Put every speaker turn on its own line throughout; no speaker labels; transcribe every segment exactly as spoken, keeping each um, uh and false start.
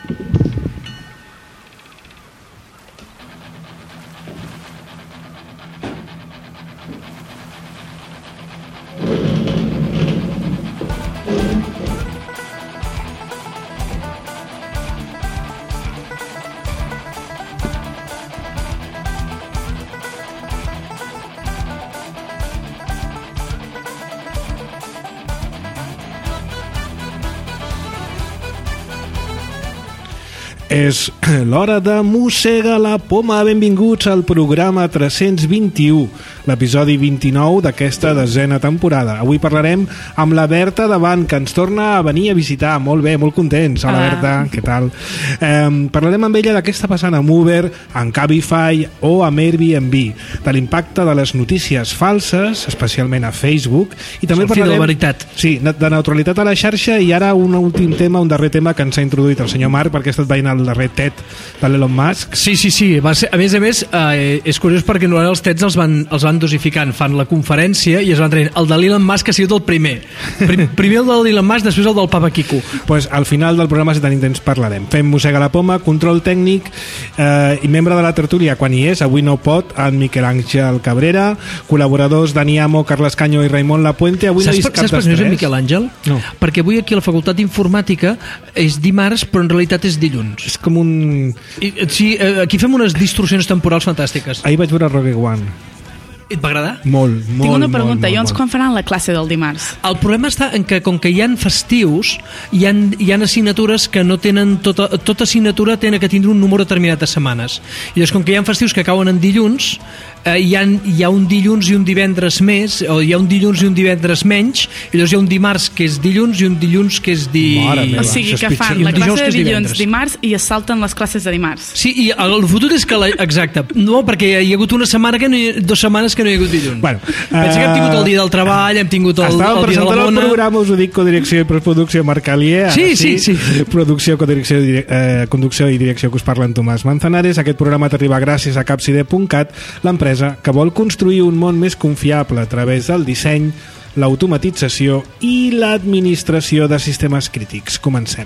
És l'hora de Mossega la Poma. Benvinguts al programa tres-cents vint-i-u, l'episodi vint-i-nou d'aquesta desena temporada. Avui parlarem amb la Berta Davant, que ens torna a venir a visitar. Molt bé, molt contents. Hola, Berta, què tal? Eh, parlarem amb ella de què està passant amb Uber, amb Cabify o amb Airbnb, de l'impacte de les notícies falses, especialment a Facebook, i també parlarem
de veritat.
Sí, de neutralitat a la xarxa, i ara un últim tema, un darrer tema que ens ha introduït el senyor Marc, perquè ha estat veient el darrer TED de l'Elon Musk.
Sí, sí, sí. Va ser, a més a més, eh, és curiós perquè normalment els TEDs els van, els van dosificant. Fan la conferència i es van traient. El de l'Elon Musk ha sigut el primer. Prim, primer el de l'Elon Musk, després el del Papa Quico.
Pues al final del programa, si tenim temps, parlarem. Fem Mossega la Poma, control tècnic, eh, i membre de la tertúlia quan hi és, avui no pot, en Miquel Àngel Cabrera, col·laboradors Dani Amo, Carles Canyo i Raimon Lapuente. Avui
saps
no he vist cap
saps
dels tres.
Saps per què és Miquel Àngel?
No.
Perquè avui aquí a la Facultat d'Informàtica és dimarts, però en realitat és dilluns.
És com un...
I, sí, aquí fem unes distorsions temporals fantàstiques.
Ahir vaig veure Rogue One.
Et va agradar?
Molt, molt,
Tinc una pregunta,
molt,
i llavors
molt.
quan faran la classe del dimarts?
El problema està en que com que hi ha festius, hi ha, hi ha assignatures que no tenen tota, tota assignatura tenen que tindre un número determinat de setmanes. I llavors com que hi ha festius que cauen en dilluns, eh, hi, ha, hi ha un dilluns i un divendres més, o hi ha un dilluns i un divendres menys, i llavors hi ha un dimarts que és dilluns i un dilluns que és di...
Mare meva,
O sigui
això és
que
pitjor.
fan la
I dijous
classe
que
de
és
dilluns,
divendres.
dimarts, i es salten les classes de dimarts.
Sí, i el, el fotut és que... La, exacte. No, perquè hi ha hagut una setmana que no hi, dues setmanes que no hi ha hagut dilluns.
Bueno,
Pensa que hem tingut el dia del treball, hem tingut el,
estàvem
el dia de la
presentant el
mona...
programa, us ho dic, codirecció i postproducció Marc Alier.
Sí, sí, sí.
Producció, codirecció, eh, conducció i direcció que us parla en Tomàs Manzanares. Aquest programa t'arriba gràcies a capcide punt cat, l'empresa que vol construir un món més confiable a través del disseny, l'automatització i l'administració de sistemes crítics. Comencem.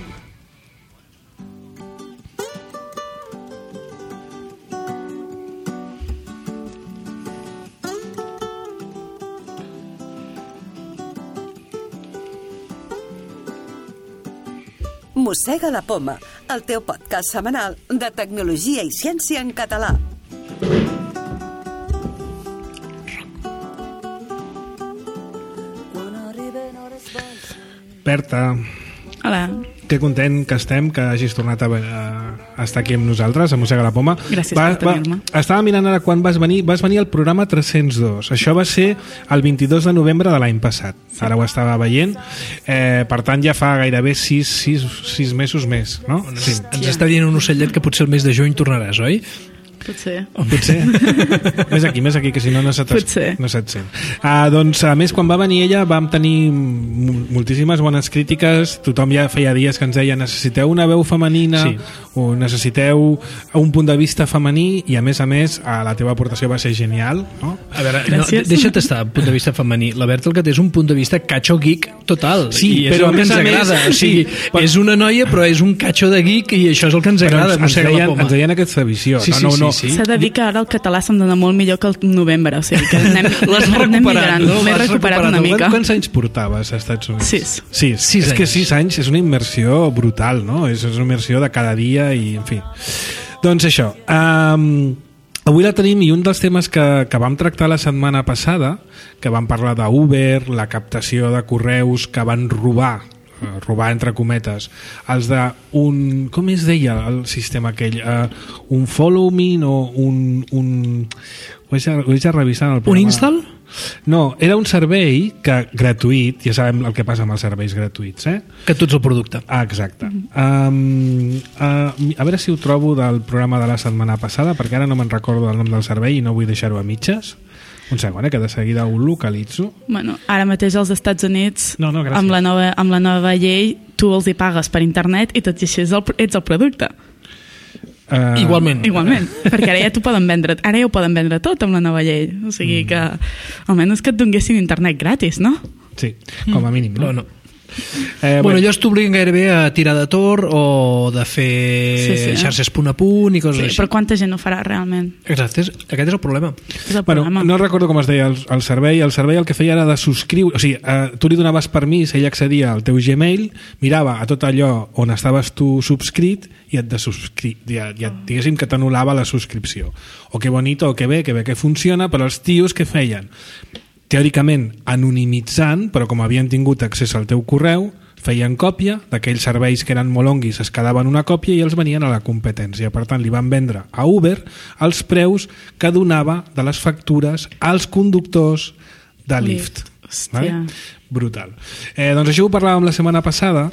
Mossega la Poma, el teu podcast setmanal de tecnologia i ciència en català.
Berta,
Hola.
que content que estem, que hagis tornat a, a estar aquí amb nosaltres, a Mossega la Poma.
Gràcies
va,
per tenir-me.
Va, estava mirant ara quan vas venir. Vas venir al programa tres-cents dos. Això va ser el vint-i-dos de novembre de l'any passat. Sí. Ara ho estava veient. Eh, per tant, ja fa gairebé sis, sis, sis mesos més, no? Sí.
Ens està dient un ocellet que potser el mes de juny tornaràs, oi?
Potser.
O potser. més aquí, més aquí, que si no no se't,
Potser.
no se't sent. Ah, doncs, a més, quan va venir ella vam tenir moltíssimes bones crítiques. Tothom ja feia dies que ens deia necessiteu una veu femenina, sí, o necessiteu un punt de vista femení, i a més a més la teva aportació va ser genial, no?
A veure, no,
Gràcies.
deixa't estar al punt de vista femení. La Berta el que té és un punt de vista cacho geek total.
Sí,
I és
però
el que
a més
ens
a més,
agrada. O sigui,
sí, però-
és una noia però és un cacho de geek, i això és el que ens
Però
agrada.
ens, ens,
Mossega la
deien,
Poma.
ens deien aquesta visió.
Sí, sí,
no, no,
sí,
no.
sí.
S'ha de dir que ara el català se'm dona molt millor que el novembre, o sigui que anem,
L'has
anem
recuperat,
millorant.
no?
M'he
L'has
recuperat
recuperat.
una mica.
Quants anys portaves als Estats Units?
Sis.
Sis.
Sis
és que
anys.
sis anys és una immersió brutal, no? És una immersió de cada dia i, en fi. Doncs això, um, avui la tenim, i un dels temes que, que vam tractar la setmana passada, que vam parlar d'Uber, la captació de correus que van robar, eh, robar entre cometes, els de un... com es deia el sistema aquell? Uh, un follow me o un... un ho vaig a, ho vaig a revisar en el programa.
Un install?
No, era un servei que gratuït, ja sabem el que passa amb els serveis gratuïts, eh?
Que tu ets el producte.
Ah, exacte. Um, uh, a veure si ho trobo del programa de la setmana passada, perquè ara no me'n recordo el nom del servei i no vull deixar-ho a mitges. Un segon, eh, que de seguida ho localitzo.
Bueno, ara mateix als Estats Units,
No, no, gràcies.
amb, la nova, amb la nova llei, tu els hi pagues per internet i tot i així ets el, ets el producte.
Uh,
Igualment.
Igualment, perquè ara ja t'ho poden vendre, ara ja ho poden vendre tot amb la nova llei. O sigui que almenys que et donguessin internet gratis, no?
Sí, com a mínim. No?
No, no. Eh, bueno, allò t'obliguen gairebé a tirar de tor o de fer
Sí, sí.
xarxes punt a punt i coses
Sí,
així.
però quanta gent ho farà realment?
Exacte, és, aquest és el problema.
És el
Bueno,
problema.
no recordo com es deia el, el servei. El servei el que feia era de subscriure... O sigui, eh, tu li donaves permís, ell accedia al teu Gmail, mirava a tot allò on estaves tu subscrit i et, de subscri... ja, ja, diguéssim que t'anul·lava la subscripció. O que bonito, o que bé, que bé que funciona, però els tios que feien? Teòricament anonimitzant, però com havien tingut accés al teu correu, feien còpia d'aquells serveis que eren molonguis, es quedaven una còpia i els venien a la competència. Per tant, li van vendre a Uber els preus que donava de les factures als conductors de Lyft.
Hòstia.
Vale? Brutal. Eh, doncs això ho parlàvem la setmana passada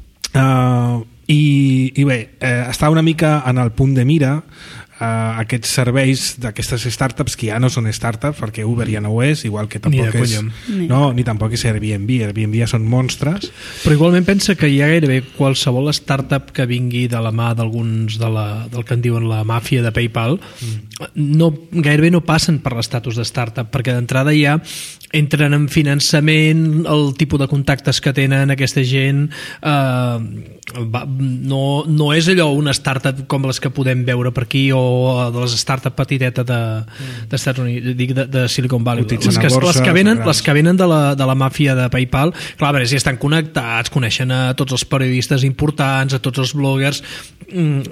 eh, i, i bé, eh, està una mica en el punt de mira Uh, aquests serveis d'aquestes startups que ja no són startups perquè Uber ja no ho és, igual que tampoc
Ni de
és
Ni.
no, ni tampoc és Airbnb. Airbnb ja són monstres.
Però igualment pensa que hi ha gairebé qualsevol startup que vingui de la mà d'alguns de la, del que en diuen la màfia de PayPal, mm. no, gairebé no passen per l'estatus de startup, perquè d'entrada ja entren en finançament, el tipus de contactes que tenen aquesta gent eh, va, no, no és allò una startup com les que podem veure per aquí o de les startups petitetes de, dels Estats Units, dic de, de Silicon Valley,
Cotitzen
les que,
a borsa,
les que venen,
grans.
les que venen de la, de la màfia de PayPal, clar, a veure, si estan connectats, coneixen a tots els periodistes importants, a tots els bloggers, mm,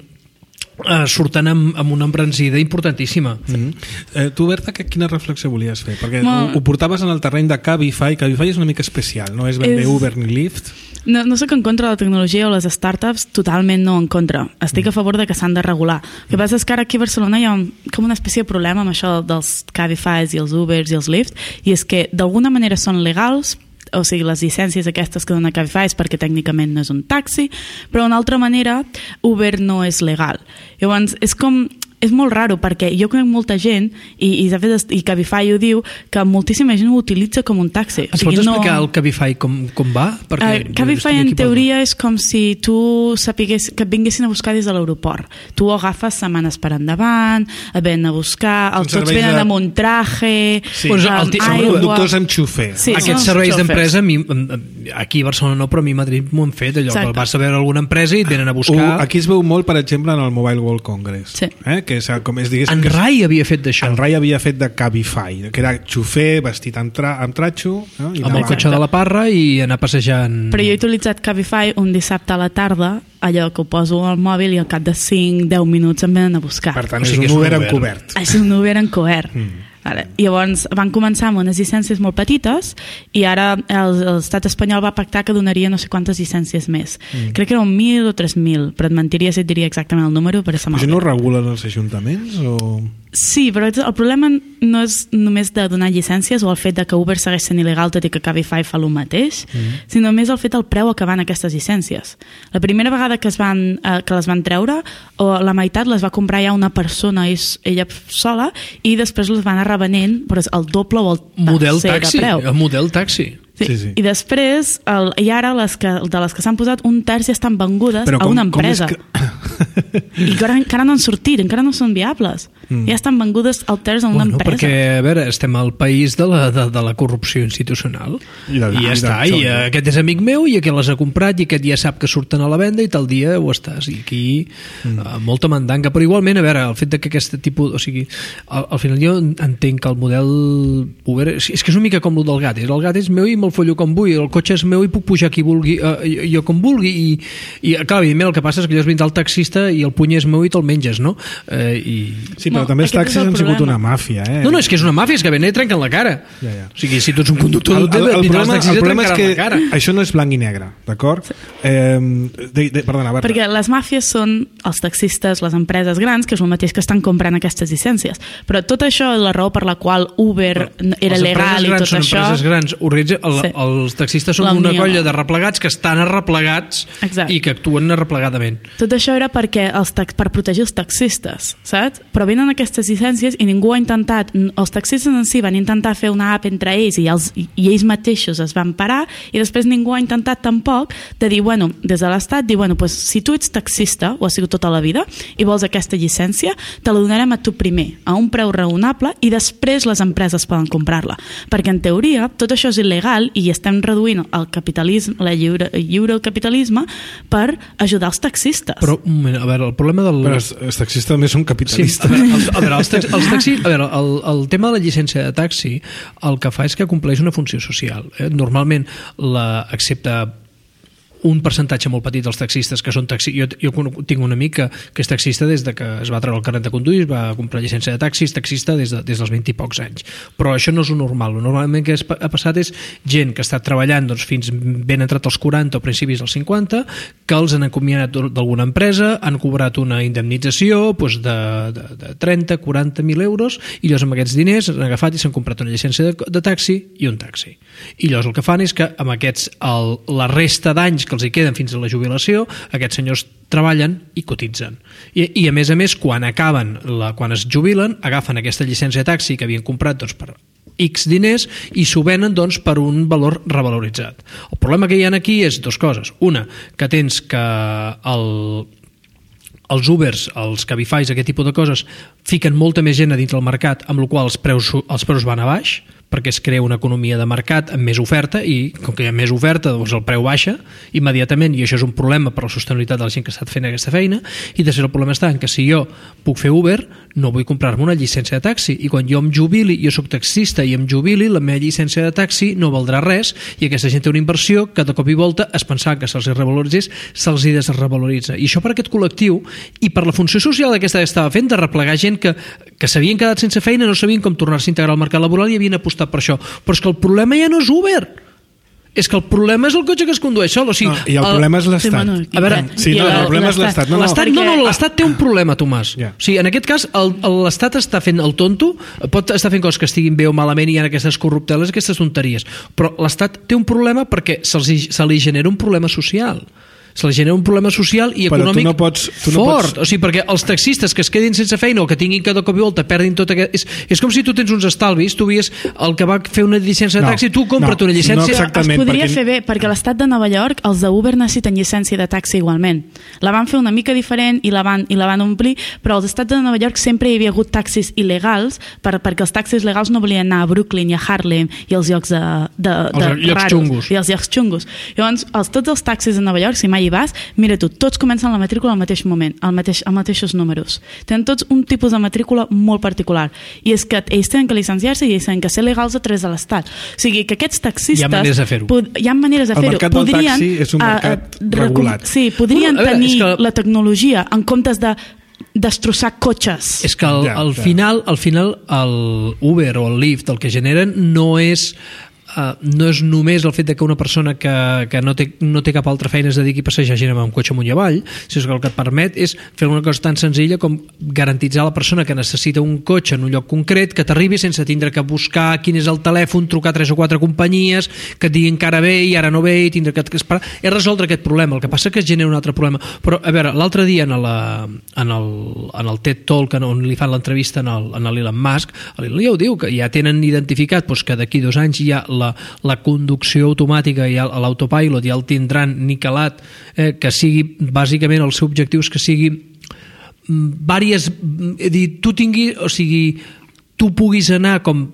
Uh, surten amb, amb una embranzida importantíssima.
Mm-hmm. eh, tu, Berta, que, quina reflexió volies fer? Perquè
Ma...
ho, ho portaves en el terreny de Cabify. Cabify és una mica especial, no és ben bé
És-
Uber ni Lyft.
No, no sóc en contra de la tecnologia o les startups, totalment no en contra. Estic a favor de que s'han de regular. El que passa és que ara aquí a Barcelona hi ha un, com una espècie de problema amb això dels Cabifys i els Ubers i els Lyft, i és que d'alguna manera són legals, o sigui, les llicències aquestes que dona Cabify és perquè tècnicament no és un taxi, però d'una altra manera Uber no és legal. Llavors, és com... és molt raro perquè jo conec molta gent i, i, de fet, i Cabify ho diu que moltíssima gent ho utilitza com un taxi.
Ens pots explicar el Cabify com, com va? Perquè
Uh, Cabify en teoria és com si tu sapigués que et vinguessin a buscar des de l'aeroport. Tu ho agafes setmanes per endavant, et venen a buscar, els
Són
tots
serveis
venen
de-
amb un traje,
Sí.
Doncs
amb
el ti-
Són
aigua.
conductors amb xufer.
Sí, són
Aquests
els
serveis
xòfers.
d'empresa, a mi- aquí a Barcelona no, però a mi a Madrid m'ho han fet, allò
Exacte.
que vas a veure alguna empresa i et venen a buscar...
Uh, aquí es veu molt, per exemple, en el Mobile World Congress.
Sí.
Eh? Que és, com és, diguéssim,
En
que és-
Rai havia fet d'això.
en Rai havia fet de Cabify, que era xufer vestit amb, tra amb tratxo, no? I
Amb el
anava-
cotxe de la Parra i anar passejant...
Però jo he utilitzat Cabify un dissabte a la tarda, allò que ho poso al mòbil i al cap de cinc deu minuts em venen a buscar.
Per tant,
O
és
sigui,
un
és un
Uber
Uber.
encobert.
És un Uber encobert. Mm. Vale. Llavors van començar amb unes llicències molt petites i ara el- l'estat espanyol va pactar que donaria no sé quantes llicències més. Mm. Crec que eren mil o tres mil, però et mentiria si et diria exactament el número, però se
Això
me'l
no ho regulen els ajuntaments? O...
Sí, però el problema no és només de donar llicències o el fet de que Uber segueix sent il·legal tot i que Cabify fa el mateix, mm. sinó més el fet del preu a que van aquestes llicències. La primera vegada que, es van, eh, que les van treure, o la meitat les va comprar ja una persona és, ella sola, i després les van anar revenent però és el doble o el
Model
tercer
taxi,
de preu.
el model taxi.
Sí.
Sí, sí.
I després, el, i ara les que, de les que s'han posat, un terç ja estan vengudes
Però
a
com-
una
com és
empresa.
que-
I que ara encara no han sortit, encara no són viables. Mm. Ja estan vengudes al terç a una
Bueno,
empresa.
perquè, a veure, estem al país de la, de, de la corrupció institucional.
I del-
I ja
i
està,
del
i
xollo.
aquest és amic meu i aquest les ha comprat i aquest ja sap que surten a la venda i tal dia ho estàs. I aquí mm. uh, molta mandanga. Però igualment, a veure, el fet de que aquest tipus... O sigui, al, al final jo entenc que el model Uber... És, és que és una mica com el del gat. El gat és meu i me'l follo com vull. El cotxe és meu i puc pujar qui vulgui, uh, jo com vulgui. I, i clar, evidentment, el que passa és que allò és vindrà el taxista i el puny és meu i te'l menges, no? Eh, i...
Sí, però
No,
també els
aquest és
taxis
el
han sigut
problema.
una màfia, eh?
No, no, és que és una màfia, és que venen i trenquen la cara.
Ja, ja.
O sigui, si tu ets un conductor
El,
d'Uber,
el, el,
vindrà
problema,
els taxis
el
i
problema és
trencaran
que
la cara.
això no és blanc i negre, d'acord? Eh, de, de, perdona, Berta.
Perquè les màfies són els taxistes, les empreses grans, que és el mateix que estan comprant aquestes llicències. Però tot això és la raó per la qual Uber era
Les
legal i
empreses grans
tot
són
això...
empreses grans. Organitza- El,
Sí.
Els taxistes són
La
una
Unió.
colla de replegats que estan arreplegats
Exacte.
i que actuen arreplegadament.
Tot això era perquè els tax, per protegir els taxistes, saps? Però venen aquestes llicències i ningú ha intentat, els taxistes en si van intentar fer una app entre ells i, els, i ells mateixos es van parar i després ningú ha intentat tampoc de dir, bueno, des de l'Estat, dir, bueno, pues, si tu ets taxista o has sigut tota la vida i vols aquesta llicència, te la donarem a tu primer, a un preu raonable i després les empreses poden comprar-la. Perquè en teoria tot això és il·legal i estem reduint el capitalisme, la lliure, lliure capitalisme per ajudar els taxistes.
Però, un moment, a veure, el problema del...
Però els, els taxistes també són capitalistes.
Sí, a veure, els, a veure, els, taxi, els taxis, a veure el, el tema de la llicència de taxi el que fa és que compleix una funció social. Eh? Normalment, la, excepte un percentatge molt petit dels taxistes que són taxi... Jo, jo tinc un amic que, que és taxista des de que es va treure el carnet de conduir, es va comprar llicència de taxi, és taxista des, de, des dels vint i pocs anys. Però això no és un normal. Normalment el que ha passat és gent que ha estat treballant doncs, fins ben entrat als quaranta o principis dels cinquanta, que els han acomiadat d'alguna empresa, han cobrat una indemnització doncs, de, de, de trenta, quaranta mil euros i llavors amb aquests diners han agafat i s'han comprat una llicència de, de taxi i un taxi. I llavors el que fan és que amb aquests, el, la resta d'anys que els hi queden fins a la jubilació, aquests senyors treballen i cotitzen. I, i a més a més, quan acaben, la, quan es jubilen, agafen aquesta llicència de taxi que havien comprat doncs, per X diners i s'ho venen doncs, per un valor revaloritzat. El problema que hi ha aquí és dues coses. Una, que tens que el, els Ubers, els Cabifys, aquest tipus de coses, fiquen molta més gent a dintre del mercat, amb la qual els preus, els preus van a baix, perquè es crea una economia de mercat amb més oferta i com que hi ha més oferta doncs el preu baixa immediatament i això és un problema per la sostenibilitat de la gent que ha estat fent aquesta feina i després el problema està en que si jo puc fer Uber no vull comprar-me una llicència de taxi i quan jo em jubili, jo soc taxista i em jubili, la meva llicència de taxi no valdrà res i aquesta gent té una inversió que de cop i volta es pensava que se'ls revaloritzés, se'ls hi desrevaloritza i això per aquest col·lectiu i per la funció social aquesta que estava fent de replegar gent que, que s'havien quedat sense feina, no sabien com tornar-se a integrar al mercat laboral i havien apostat per això, però és que el problema ja no és Uber, és que el problema és el cotxe que es condueix sol, o sigui,
no, i el, el problema és l'Estat.
Sí, bueno,
a veure, sí, no, el problema és l'Estat. No, no,
l'Estat, no, no, l'Estat té un problema, Tomàs. Yeah. O sigui, en aquest cas, l'Estat està fent el tonto, pot estar fent coses que estiguin bé o malament i hi ha aquestes corrupteles, aquestes tonteries, però l'Estat té un problema perquè se li genera un problema social. Se li genera un problema social i econòmic
no pots, no
fort.
Pots...
O sigui, perquè els taxistes que es quedin sense feina o que tinguin que de cop i volta perdin tot aquest... És, és com si tu tens uns estalvis, tu vies el que va fer una llicència de taxi, no, tu compra't no, una llicència...
No exactament,
es podria
perquè...
fer bé, perquè l'estat de Nova York, els de Uber necessiten llicència de taxi igualment. La van fer una mica diferent i la van, i la van omplir, però als estats de Nova York sempre hi havia hagut taxis il·legals per, perquè els taxis legals no volien anar a Brooklyn i a Harlem i als llocs de, de, de
els llocs
raros,
xungos.
I els llocs xungos. Llavors, els, tots els taxis de Nova York, si mai hi vas, mira tu, tots comencen la matrícula al mateix moment, al mateix, als mateixos números. Tenen tots un tipus de matrícula molt particular. I és que ells tenen que licenciar-se i ells tenen que ser legals a través de l'Estat. O sigui, que aquests taxistes...
Hi ha maneres de fer-ho.
Pod, hi ha maneres de fer-ho.
El mercat del
podrien,
taxi és un mercat
a, a,
regulat.
Sí, podrien
bueno, veure,
tenir
que...
la tecnologia en comptes de destrossar cotxes.
És que al,
ja,
al,
ja.
final, al final el Uber o el Lyft el que generen no és Uh, no és només el fet de que una persona que, que no, té, no té cap altra feina es dediqui a passejar gent amb un cotxe amunt i avall, sinó que el que et permet és fer una cosa tan senzilla com garantitzar a la persona que necessita un cotxe en un lloc concret que t'arribi sense tindre que buscar quin és el telèfon, trucar tres o quatre companyies que et diguin que ara ve i ara no ve i tindre que esperar. És resoldre aquest problema. El que passa és que es genera un altre problema. Però, a veure, l'altre dia en, la, en, el, en el TED Talk on li fan l'entrevista en l'Elon Musk, l'Elon ja ho diu, que ja tenen identificat doncs, que d'aquí dos anys hi ha la La, la conducció automàtica i l'autopilot ja el tindran niquelat, eh, que sigui bàsicament el seu objectiu és que sigui vàries, és dir, tu tingui, o sigui, tu puguis anar com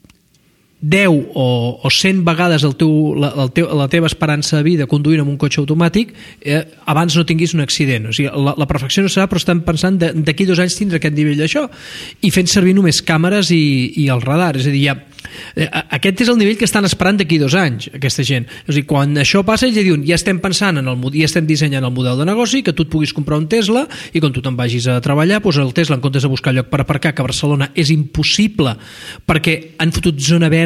deu o, o cent vegades el teu, la, el teu, la teva esperança de vida conduint amb un cotxe automàtic eh, abans no tinguis un accident. O sigui, la, la perfecció no serà, però estem pensant d'aquí dos anys tindre aquest nivell d'això i fent servir només càmeres i, i el radar. És a dir, ja, eh, aquest és el nivell que estan esperant d'aquí dos anys aquesta gent. És a dir, quan això passa ells ja diuen, ja estem pensant en el, ja estem dissenyant el model de negoci, que tu et puguis comprar un Tesla i quan tu te'n vagis a treballar, doncs el Tesla en comptes de buscar lloc per aparcar, que a Barcelona és impossible perquè han fotut zona verda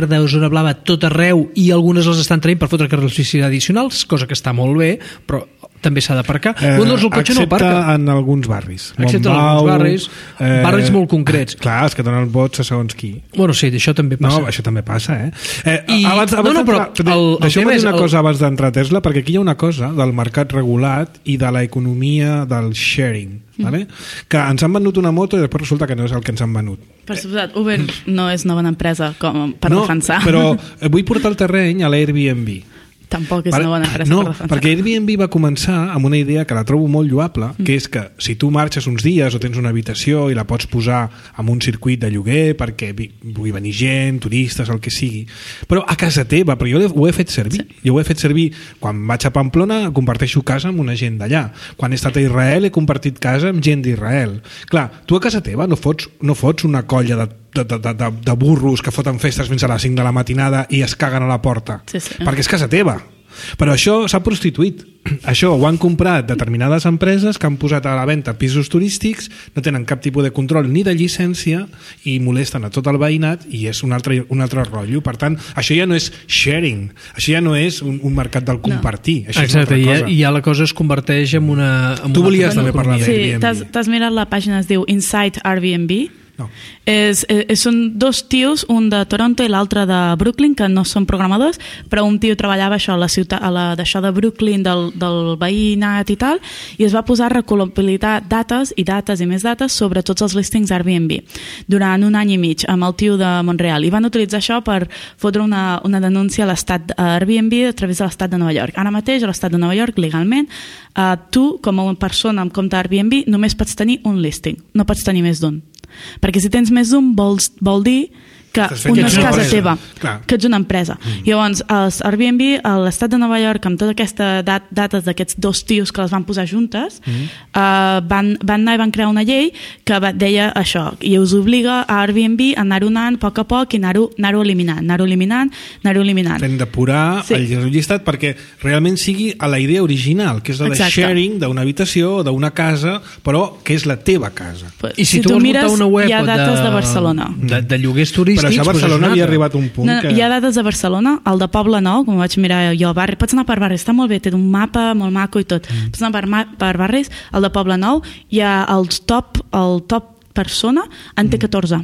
verda o zona blava tot arreu i algunes les estan traient per fotre carrils bici addicionals, cosa que està molt bé, però també s'ha d'aparcar.
Eh,
Bueno, doncs el cotxe no aparca.
Excepte en alguns barris.
Excepte en
Montbau,
alguns barris,
eh,
barris molt concrets.
Clar, els que donen vots a segons qui.
Bueno, sí, això també passa.
No, això també passa, eh? eh
I-
abans, abans
no, no, però
d'entrar-
el- el
Deixeu-me
tema
dir
és
una
el-
cosa abans d'entrar a Tesla, perquè aquí hi ha una cosa del mercat regulat i de l'economia del sharing, vale? Que ens han venut una moto i després resulta que no és el que ens han venut.
Per suposat, Uber no és una bona empresa com per
no,
defensar.
però vull portar el terreny a l'Airbnb.
Tampoc és
Vale?
una bona empresa
no,
per defensar.
perquè Airbnb va començar amb una idea que la trobo molt lloable, mm. que és que si tu marxes uns dies o tens una habitació i la pots posar en un circuit de lloguer perquè vi- pugui venir gent, turistes, el que sigui, però a casa teva, però jo l'he- ho he fet servir. Sí. Jo ho he fet servir quan vaig a Pamplona, comparteixo casa amb una gent d'allà. Quan he estat a Israel he compartit casa amb gent d'Israel. Clar, tu a casa teva no fots, no fots una colla de De, de, de, de burros que foten festes fins a les cinc de la matinada i es caguen a la porta,
Sí, sí.
perquè és casa teva. Però això s'ha prostituït. Això ho han comprat determinades empreses que han posat a la venda pisos turístics, no tenen cap tipus de control ni de llicència i molesten a tot el veïnat i és un altre, un altre rotllo. Per tant, això ja no és sharing, això ja no és un, un mercat del compartir. No. Això
Exacte,
és
i
una
ja,
altra
i
cosa.
ja la cosa es converteix en una... En
Tu
una
volies
altra
també parlar
economia.
d'ell.
Sí, t'has t'has mirat la pàgina, es diu Inside Airbnb.
No.
És, és, són dos tios, un de Toronto i l'altre de Brooklyn, que no són programadors, però un tio treballava això a la ciutat, a la, d'això de Brooklyn, del, del veïnat i tal, i es va posar a recopilar dates i dates i més dates sobre tots els listings Airbnb durant un any i mig amb el tio de Montreal, i van utilitzar això per fotre una, una denúncia a l'estat a Airbnb a través de l'estat de Nova York. Ara mateix a l'estat de Nova York, legalment, eh, tu, com a persona amb compte Airbnb, només pots tenir un listing, no pots tenir més d'un. Perquè si tens més d'un vol, vol dir que
Estàs fent
una és
una
casa
empresa.
teva,
Clar.
que ets una empresa. Mm. Llavors, els Airbnb, a l'estat de Nova York, amb tota aquesta dat dates d'aquests dos tios que les van posar juntes, mm. uh, van, van anar i van crear una llei que va, deia això, i us obliga a Airbnb a anar-ho anant a poc a poc i anar-ho anar eliminant, anar-ho eliminant, anar-ho eliminant.
Fent depurar
Sí.
el llistat perquè realment sigui a la idea original, que és la de
Exacte.
sharing d'una habitació o d'una casa, però que és la teva casa.
Pues,
I si,
si
tu
tu
vols
mires,
muntar una web
hi ha dates
de,
de Barcelona.
de, de lloguers turístics,
Però això a
doncs és
Barcelona
una
havia
altra.
arribat a un punt
No, no,
que...
hi ha dades de Barcelona, el de Poble Nou, com vaig mirar jo, barri, pots anar per barris, està molt bé, té un mapa molt maco i tot, mm. pots anar per, ma- per barris, el de Poble Nou, hi ha els top, el top persona en té catorze.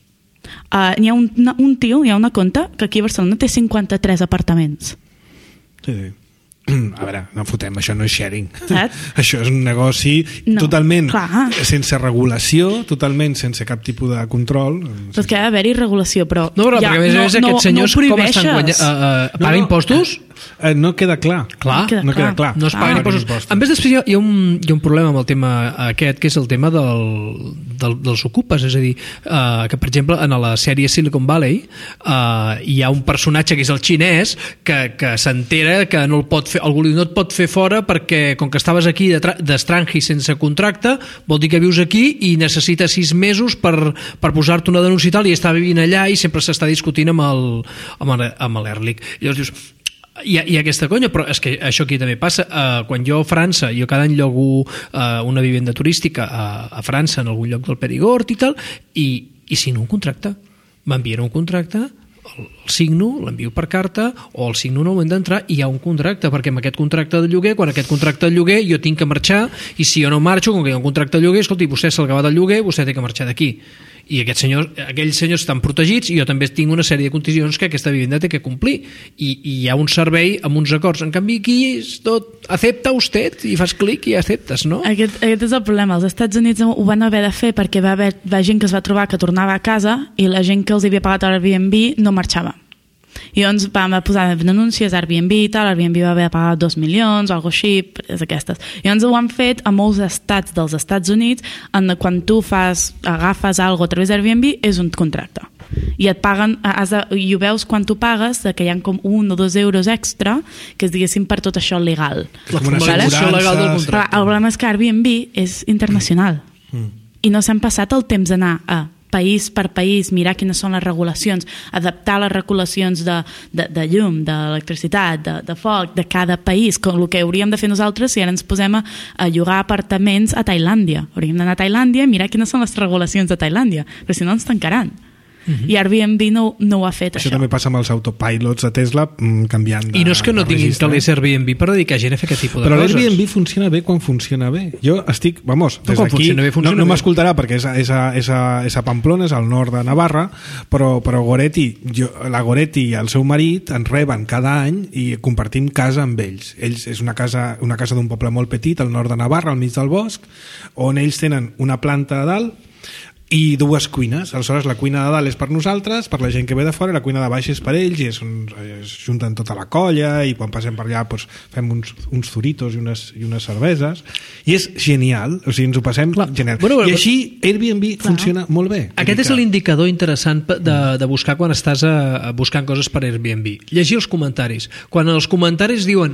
Uh, hi ha un, un tio, hi ha una conta, que aquí a Barcelona té cinquanta-tres apartaments.
Sí, sí. A veure, no fotem, això no és sharing.
Saps?
Això és un negoci
No,
totalment
clar.
sense regulació, totalment sense cap tipus de control.
Però és que ha d'haver-hi regulació, però...
No, però
ja,
perquè a més a més
no,
aquests senyors
no, no
com estan guanyant... Uh, uh,
No,
paguen
no.
impostos?
Eh, no queda clar.
Clar,
queda
no queda clar.
no es paguen
Ah.
impostos. A més, després hi ha, hi, ha un, hi ha un problema amb el tema aquest, que és el tema del, del, dels ocupes. És a dir, uh, que per exemple, en la sèrie Silicon Valley uh, hi ha un personatge que és el xinès que, que s'entera que no el pot fer, algú no et pot fer fora perquè com que estaves aquí d'estrangi sense contracte, vol dir que vius aquí i necessites sis mesos per, per posar-te una denúncia i tal, i està vivint allà i sempre s'està discutint amb el, amb el, amb l'Erlich. Llavors dius, hi ha, hi ha aquesta conya, però és que això aquí també passa. Uh, quan jo a França, jo cada any llogo uh, una vivenda turística a, a França, en algun lloc del Perigord i tal, i, i signo un contracte. M'envien un contracte, el signo, l'envio per carta, o el signo no moment d'entrar i hi ha un contracte, perquè amb aquest contracte de lloguer, quan aquest contracte de lloguer jo tinc que marxar, i si jo no marxo, com que hi ha un contracte de lloguer, escolti, vostè s'ha acabat el lloguer, vostè té que marxar d'aquí. I aquests senyors, aquells senyors estan protegits i jo també tinc una sèrie de condicions que aquesta vivenda té que complir, i, i hi ha un servei amb uns acords. En canvi aquí és tot, acepta usted, i fas clic i acceptes, no?
Aquest, aquest és el problema. Els Estats Units ho van haver de fer perquè va haver va gent que es va trobar que tornava a casa i la gent que els havia pagat a Airbnb no marxava. I llavors vam posar denúncies a Airbnb i tal, Airbnb va haver de pagar dos milions o alguna cosa així, és aquestes. I llavors ho han fet a molts estats dels Estats Units, en quan tu fas, agafes alguna a través d'Airbnb, és un contracte. I et paguen, has de, i ho veus quan tu pagues, que hi ha com un o dos euros extra, que es diguessin per tot això legal.
És com una
Vale?
assegurança.
legal del
Però
contracte.
el problema és que Airbnb és internacional. Mm. I no s'han passat el temps d'anar a país per país, mirar quines són les regulacions, adaptar les regulacions de, de, de llum, d'electricitat, de, de foc, de cada país, com el que hauríem de fer nosaltres si ara ens posem a, a llogar apartaments a Tailàndia. Hauríem d'anar a Tailàndia i mirar quines són les regulacions de Tailàndia, però si no ens tancaran. Uh-huh. I Airbnb no, no ho ha fet,
això.
això.
Això també passa amb els autopilots de Tesla, canviant de
I no és que no tinguin calés Airbnb per dedicar gent a fer aquest tipus de
però
coses.
Però l'Airbnb funciona bé quan funciona bé. Jo estic, vamos, des
no,
d'aquí
bé,
no, no
bé.
m'escoltarà perquè és a, és, a, és, a, és a Pamplona, és al nord de Navarra, però, però Goretti, jo, la Goretti i el seu marit ens reben cada any i compartim casa amb ells. Ells és una casa, una casa d'un poble molt petit al nord de Navarra, al mig del bosc, on ells tenen una planta a dalt i dues cuines. Aleshores la cuina de dalt és per nosaltres, per la gent que ve de fora, i la cuina de baix és per ells, i es, es junten tota la colla i quan passem per allà doncs, fem uns, uns zuritos i unes, i unes cerveses, i és genial, o sigui, ens ho passem clar. Genial. Bueno, bueno, I així Airbnb clar. funciona molt bé.
Aquest és l'indicador interessant de, de buscar quan estàs a, a buscant coses per Airbnb. Llegir els comentaris. Quan els comentaris diuen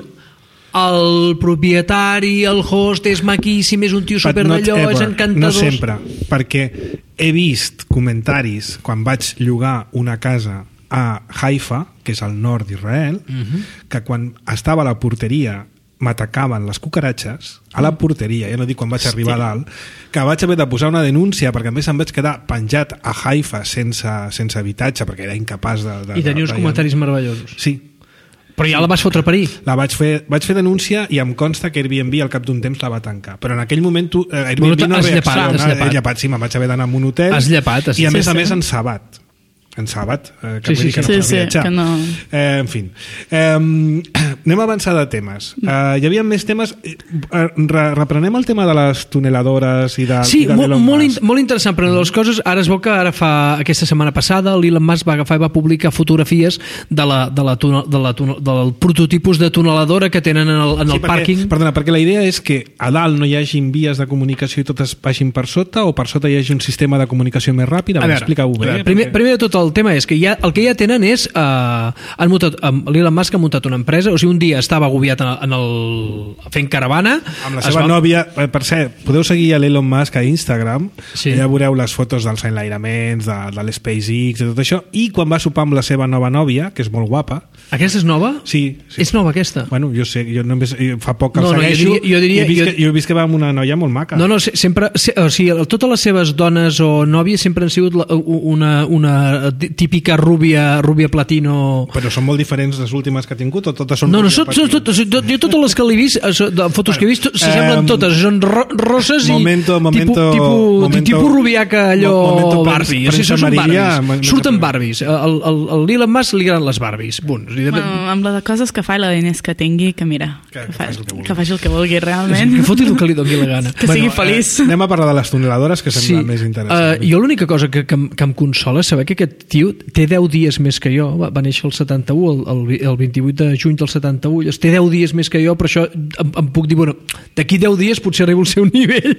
el propietari, el host és maquíssim, és un tio superdallò, és encantador.
No sempre, perquè he vist comentaris quan vaig llogar una casa a Haifa, que és al nord d'Israel, uh-huh. que quan estava a la porteria m'atacaven les cucaratxes a la porteria, ja no dic quan vaig Hòstia. arribar a dalt, que vaig haver de posar una denúncia perquè a més em vaig quedar penjat a Haifa sense, sense habitatge perquè era incapaç de... de
I tenia uns
de, de,
comentaris meravellosos.
Sí.
Però ja la vas fotre a parir.
La vaig fer, vaig fer denúncia i em consta que Airbnb al cap d'un temps la va tancar. Però en aquell moment tu, eh, Airbnb
bueno,
no reacciona.
Has llepat,
has llepat. Sí, me'n vaig haver d'anar a un hotel.
Has llepat. Has
I a més
sí,
a
sí.
més en Sabat. En Sabat, eh, que,
sí, sí,
que no
sí,
sí,
sí, que no...
Eh, en fi. Eh, anem a avançar de temes. Eh, hi havia més temes. Eh, re, reprenem el tema de les tuneladores i de,
sí,
i de
molt,
Elon
molt,
Musk.
in, molt interessant, però una de les coses, ara es veu que ara fa, aquesta setmana passada l'Elon Musk va agafar i va publicar fotografies de la, de la, tunel, de la tunel, del prototipus de tuneladora que tenen en el, en
sí,
el
perquè,
pàrquing.
Perdona, perquè la idea és que a dalt no hi hagin vies de comunicació i totes vagin per sota, o per sota hi hagi un sistema de comunicació més ràpid. A veure, explica-ho bé.
Veure, primer, perquè... primer de tot el tema és que ja, el que ja tenen és uh, han muntat, um, l'Elon Musk ha muntat una empresa, o sigui, un dia estava agobiat en, en el, fent caravana
amb la seva va... nòvia, per cert, podeu seguir a l'Elon Musk a Instagram,
sí.
allà veureu les fotos dels enlairaments de, de l'SpaceX i tot això, i quan va sopar amb la seva nova nòvia, que és molt guapa.
Aquesta és nova?
Sí, sí.
És nova aquesta?
Bueno, jo sé, jo només fa poc que el
no,
segueixo,
no, jo diria, jo diria,
i he vist,
jo...
que, jo he vist que va amb una noia molt maca.
No, no, sempre, o sigui, totes les seves dones o nòvies sempre han sigut una, una típica rúbia, rúbia platino...
Però són molt diferents les últimes que ha tingut o totes són...
No, no, són, són, tot, jo totes les que l'he vist, de fotos bueno, que he vist, s'assemblen um, totes, són ro roses
momento,
i
momento,
tipus,
momento,
tipus rubiaca allò
momento,
Barbie, o sigui, són Barbies, surten Barbies, l'Elon Musk li agraden les Barbies. Bon,
bueno, amb les coses que fa i la diners que tingui, que mira, que, que, fa, que, que faci el que vulgui realment.
Que foti el que li doni la gana.
Que bueno, sigui feliç.
Eh, anem a parlar de les tuneladores, que sembla sí, més interessant.
Uh, jo l'única cosa que, que, que em consola és saber que aquest tio té deu dies més que jo, va, va néixer el setanta-u, el, el, el vint-i-vuit de juny del setanta-u, llavors té deu dies més que jo, però això em, em puc dir, bueno, d'aquí deu dies potser arribo al seu nivell,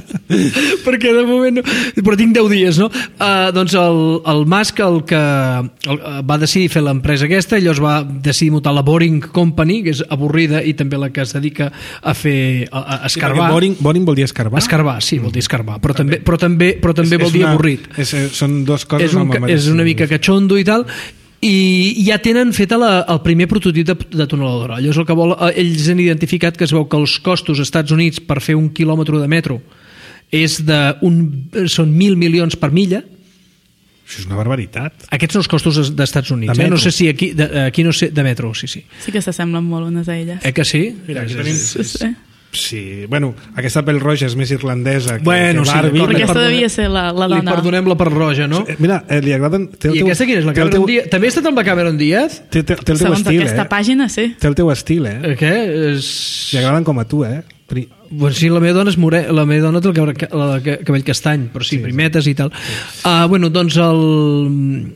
perquè de moment no, però tinc deu dies, no? Uh, doncs el, el Musk el que el, va decidir fer l'empresa aquesta, llavors va decidir muntar la Boring Company, que és avorrida i també la que es dedica a fer a, a escarbar.
Sí, boring, boring vol dir escarbar?
Escarbar, sí, vol dir escarbar, però també, però també, però també
és,
vol dir
una,
avorrit.
És, són dues coses
és, un, és una mica catxondo i tal, i ja tenen fet la, el primer prototip de, de tuneladora. Llavors el que vol, ells han identificat que es veu que els costos als Estats Units per fer un quilòmetre de metro és de un, són mil milions per milla.
Això és una barbaritat.
Aquests són els costos dels Estats Units. Eh? No sé si aquí, de, aquí no sé, de metro, sí, sí.
Sí que s'assemblen molt unes a elles.
Eh que sí?
Mira, aquí tenim...
Sí, sí.
Sí, bueno, aquesta pell roja és més irlandesa que,
bueno,
que Barbie.
Sí, però aquesta devia ser la, la dona.
Li perdonem la pell roja, no?
Mira, eh, li agraden... Té el
I
teu,
aquesta quina és? La Cameron teu... Diaz? També ha estat amb la Cameron Diaz?
Té, té, té el teu
Segons
estil,
aquesta
eh?
pàgina, sí.
Té el teu estil, eh?
Eh què? És...
Li agraden com a tu, eh? Pri...
Bueno, sí, la meva dona és more... la meva dona té el cabell, el cabell castany, però sí, sí primetes sí. I tal. Sí. Uh, bueno, doncs el...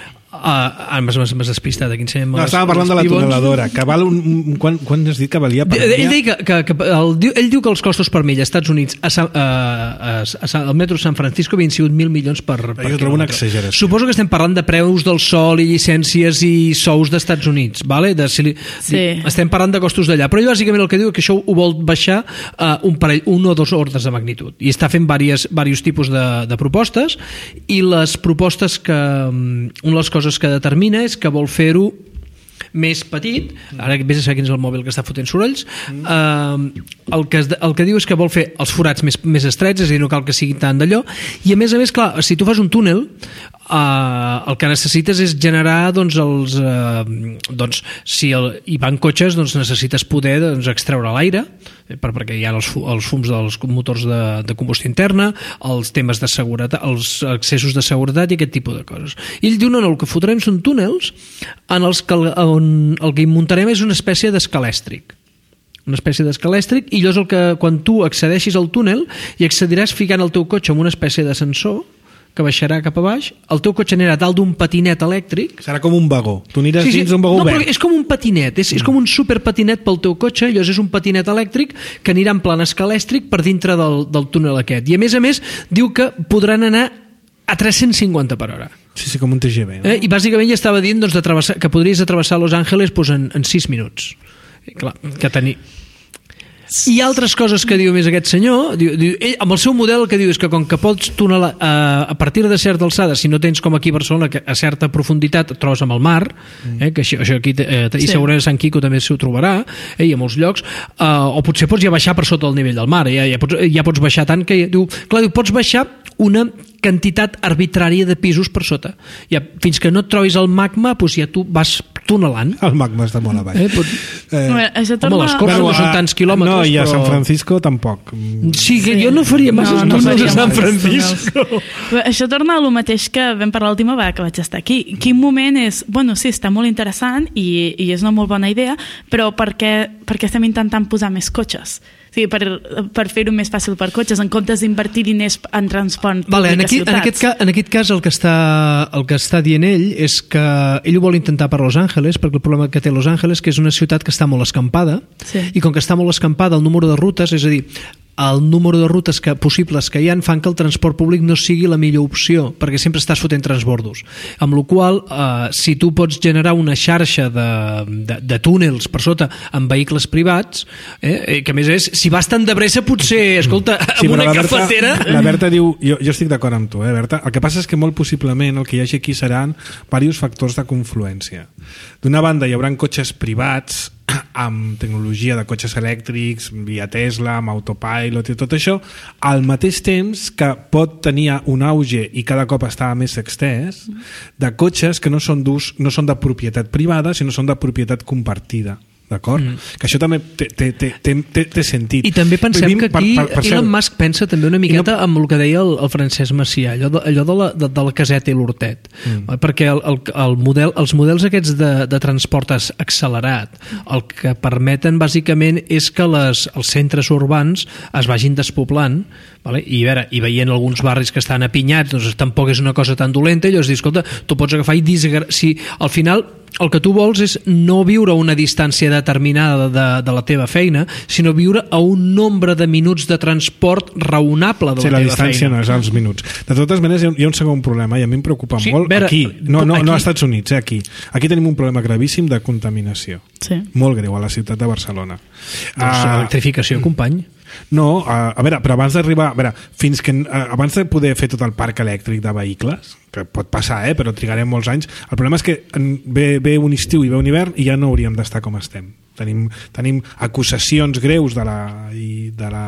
Uh, m'has despistat aquí ensenyem
no, estava parlant de la tuneladora que val un, un, quan, quan has dit que valia per
ell, ell, que, que, que, el, ell diu que els costos per milla als Estats Units a, a, a, a, al metro San Francisco havien sigut mil milions per, per
jo trobo una exageració.
Suposo que estem parlant de preus del sol i llicències i sous dels Estats Units, vale? De, si li,
sí.
Estem parlant de costos d'allà, però ell bàsicament el que diu és que això ho vol baixar a un parell, un o dos ordres de magnitud, i està fent diversos, diversos tipus de, de propostes, i les propostes que una de les coses que determina és que vol fer-ho més petit, ara vés a saber quin és el mòbil que està fotent sorolls, eh, el, que, el que diu és que vol fer els forats més, més estrets, és a dir, no cal que sigui tant d'allò, i a més a més, clar, si tu fas un túnel, eh, el que necessites és generar, doncs, els, eh, doncs si el, hi van cotxes, doncs necessites poder doncs, extreure l'aire, per, perquè hi ha els, els fums dels motors de, de combustió interna, els temes de seguretat, els accessos de seguretat i aquest tipus de coses. I ell diu, no, no, el que fotrem són túnels en els que, on el que hi muntarem és una espècie d'escalèstric. Una espècie d'escalèstric, i llavors el que, quan tu accedeixis al túnel i accediràs ficant el teu cotxe en una espècie d'ascensor que baixarà cap a baix, el teu cotxe anirà dalt d'un patinet elèctric.
Serà com un vagó. Tu aniràs
sí, sí.
dins d'un vagó
no,
obert.
però és com un patinet, és, és com un superpatinet pel teu cotxe, llavors és un patinet elèctric que anirà en plan escalèstric per dintre del, del túnel aquest. I a més a més diu que podran anar a tres-cents cinquanta per hora.
Sí, sí, com un T G V. No?
Eh? I bàsicament ja estava dient doncs, de que podries atravessar Los Angeles doncs, en, en sis minuts. I, clar, que tenir... I altres coses que diu més aquest senyor, diu, diu, ell, amb el seu model el que diu és que com que pots tunelar a, a partir de certa alçada, si no tens com aquí a Barcelona, que a certa profunditat et trobes amb el mar, eh, que això, això aquí, eh, i
sí.
segurament a Sant Quico també s'ho trobarà, eh, i a molts llocs, eh, o potser pots ja baixar per sota el nivell del mar, ja, ja, pots, ja pots baixar tant que, diu, clar, diu, pots baixar una quantitat arbitrària de pisos per sota. Ja, fins que no et trobis el magma, doncs ja tu vas tunelant.
El magma està molt a baix.
Eh, pot...
eh,
Home, això torna...
Home, les coses
bueno,
no són tants quilòmetres,
no, i a
però...
San Francisco tampoc.
Sí, que jo no faria massa
no, no
túnels a San
faria
Francisco.
Però això torna a lo mateix que vam parlar l'última vegada que vaig estar aquí. Quin moment és... Bueno, sí, està molt interessant i, i és una molt bona idea, però per què, per què estem intentant posar més cotxes? Sí, per, per fer-ho més fàcil per cotxes, en comptes d'invertir diners en transport
vale,
públic
en, aquí,
a ciutats.
en, aquest cas, en aquest cas el que, està, el que està dient ell és que ell ho vol intentar per Los Angeles, perquè el problema que té Los Angeles que és una ciutat que està molt escampada,
sí.
i com que està molt escampada el número de rutes, és a dir, el número de rutes que, possibles que hi ha fan que el transport públic no sigui la millor opció, perquè sempre estàs fotent transbordos. Amb la qual cosa, eh, si tu pots generar una xarxa de, de, de túnels per sota amb vehicles privats, eh, que a més és, si vas tan de pressa potser, escolta,
sí,
amb una
la Berta,
cafetera...
La Berta diu, jo, jo estic d'acord amb tu, eh, Berta? El que passa és que molt possiblement el que hi hagi aquí seran diversos factors de confluència. D'una banda hi haurà cotxes privats amb tecnologia de cotxes elèctrics via Tesla, amb autopilot i tot això, al mateix temps que pot tenir un auge i cada cop està més extès de cotxes que no són d'ús, no són de propietat privada, sinó són de propietat compartida. D'acord? Mm. Que això també té, té, té, té, té sentit.
I també pensem
Vivim,
que aquí
per, per, per
Elon Musk pensa també una miqueta no... amb el que deia el, el Francesc Macià, allò de, allò de, la, de, de la caseta i l'hortet, mm. perquè el, el, el model, els models aquests de, de transport accelerat el que permeten bàsicament és que les, els centres urbans es vagin despoblant, vale? I, a veure, i veient alguns barris que estan apinyats, doncs tampoc és una cosa tan dolenta, i llavors dius, escolta, tu pots agafar i disgra... si al final el que tu vols és no viure a una distància determinada de, de la teva feina, sinó viure a un nombre de minuts de transport raonable de
sí,
la,
la
teva
distància
feina.
no és als minuts. De totes maneres, hi ha, hi ha un segon problema i a mi em preocupa
sí,
molt
vera,
aquí. No, no,
aquí.
no als Estats Units, eh, aquí. Aquí tenim un problema gravíssim de contaminació.
Sí.
Molt greu a la ciutat de Barcelona.
Doncs
Uh,
electrificació, company.
No, a, a veure, però abans d'arribar, a veure, fins que a, abans de poder fer tot el parc elèctric de vehicles, que pot passar, eh, però trigarem molts anys, el problema és que en, ve, ve un estiu i ve un hivern i ja no hauríem d'estar com estem. Tenim, tenim acusacions greus de la, i de la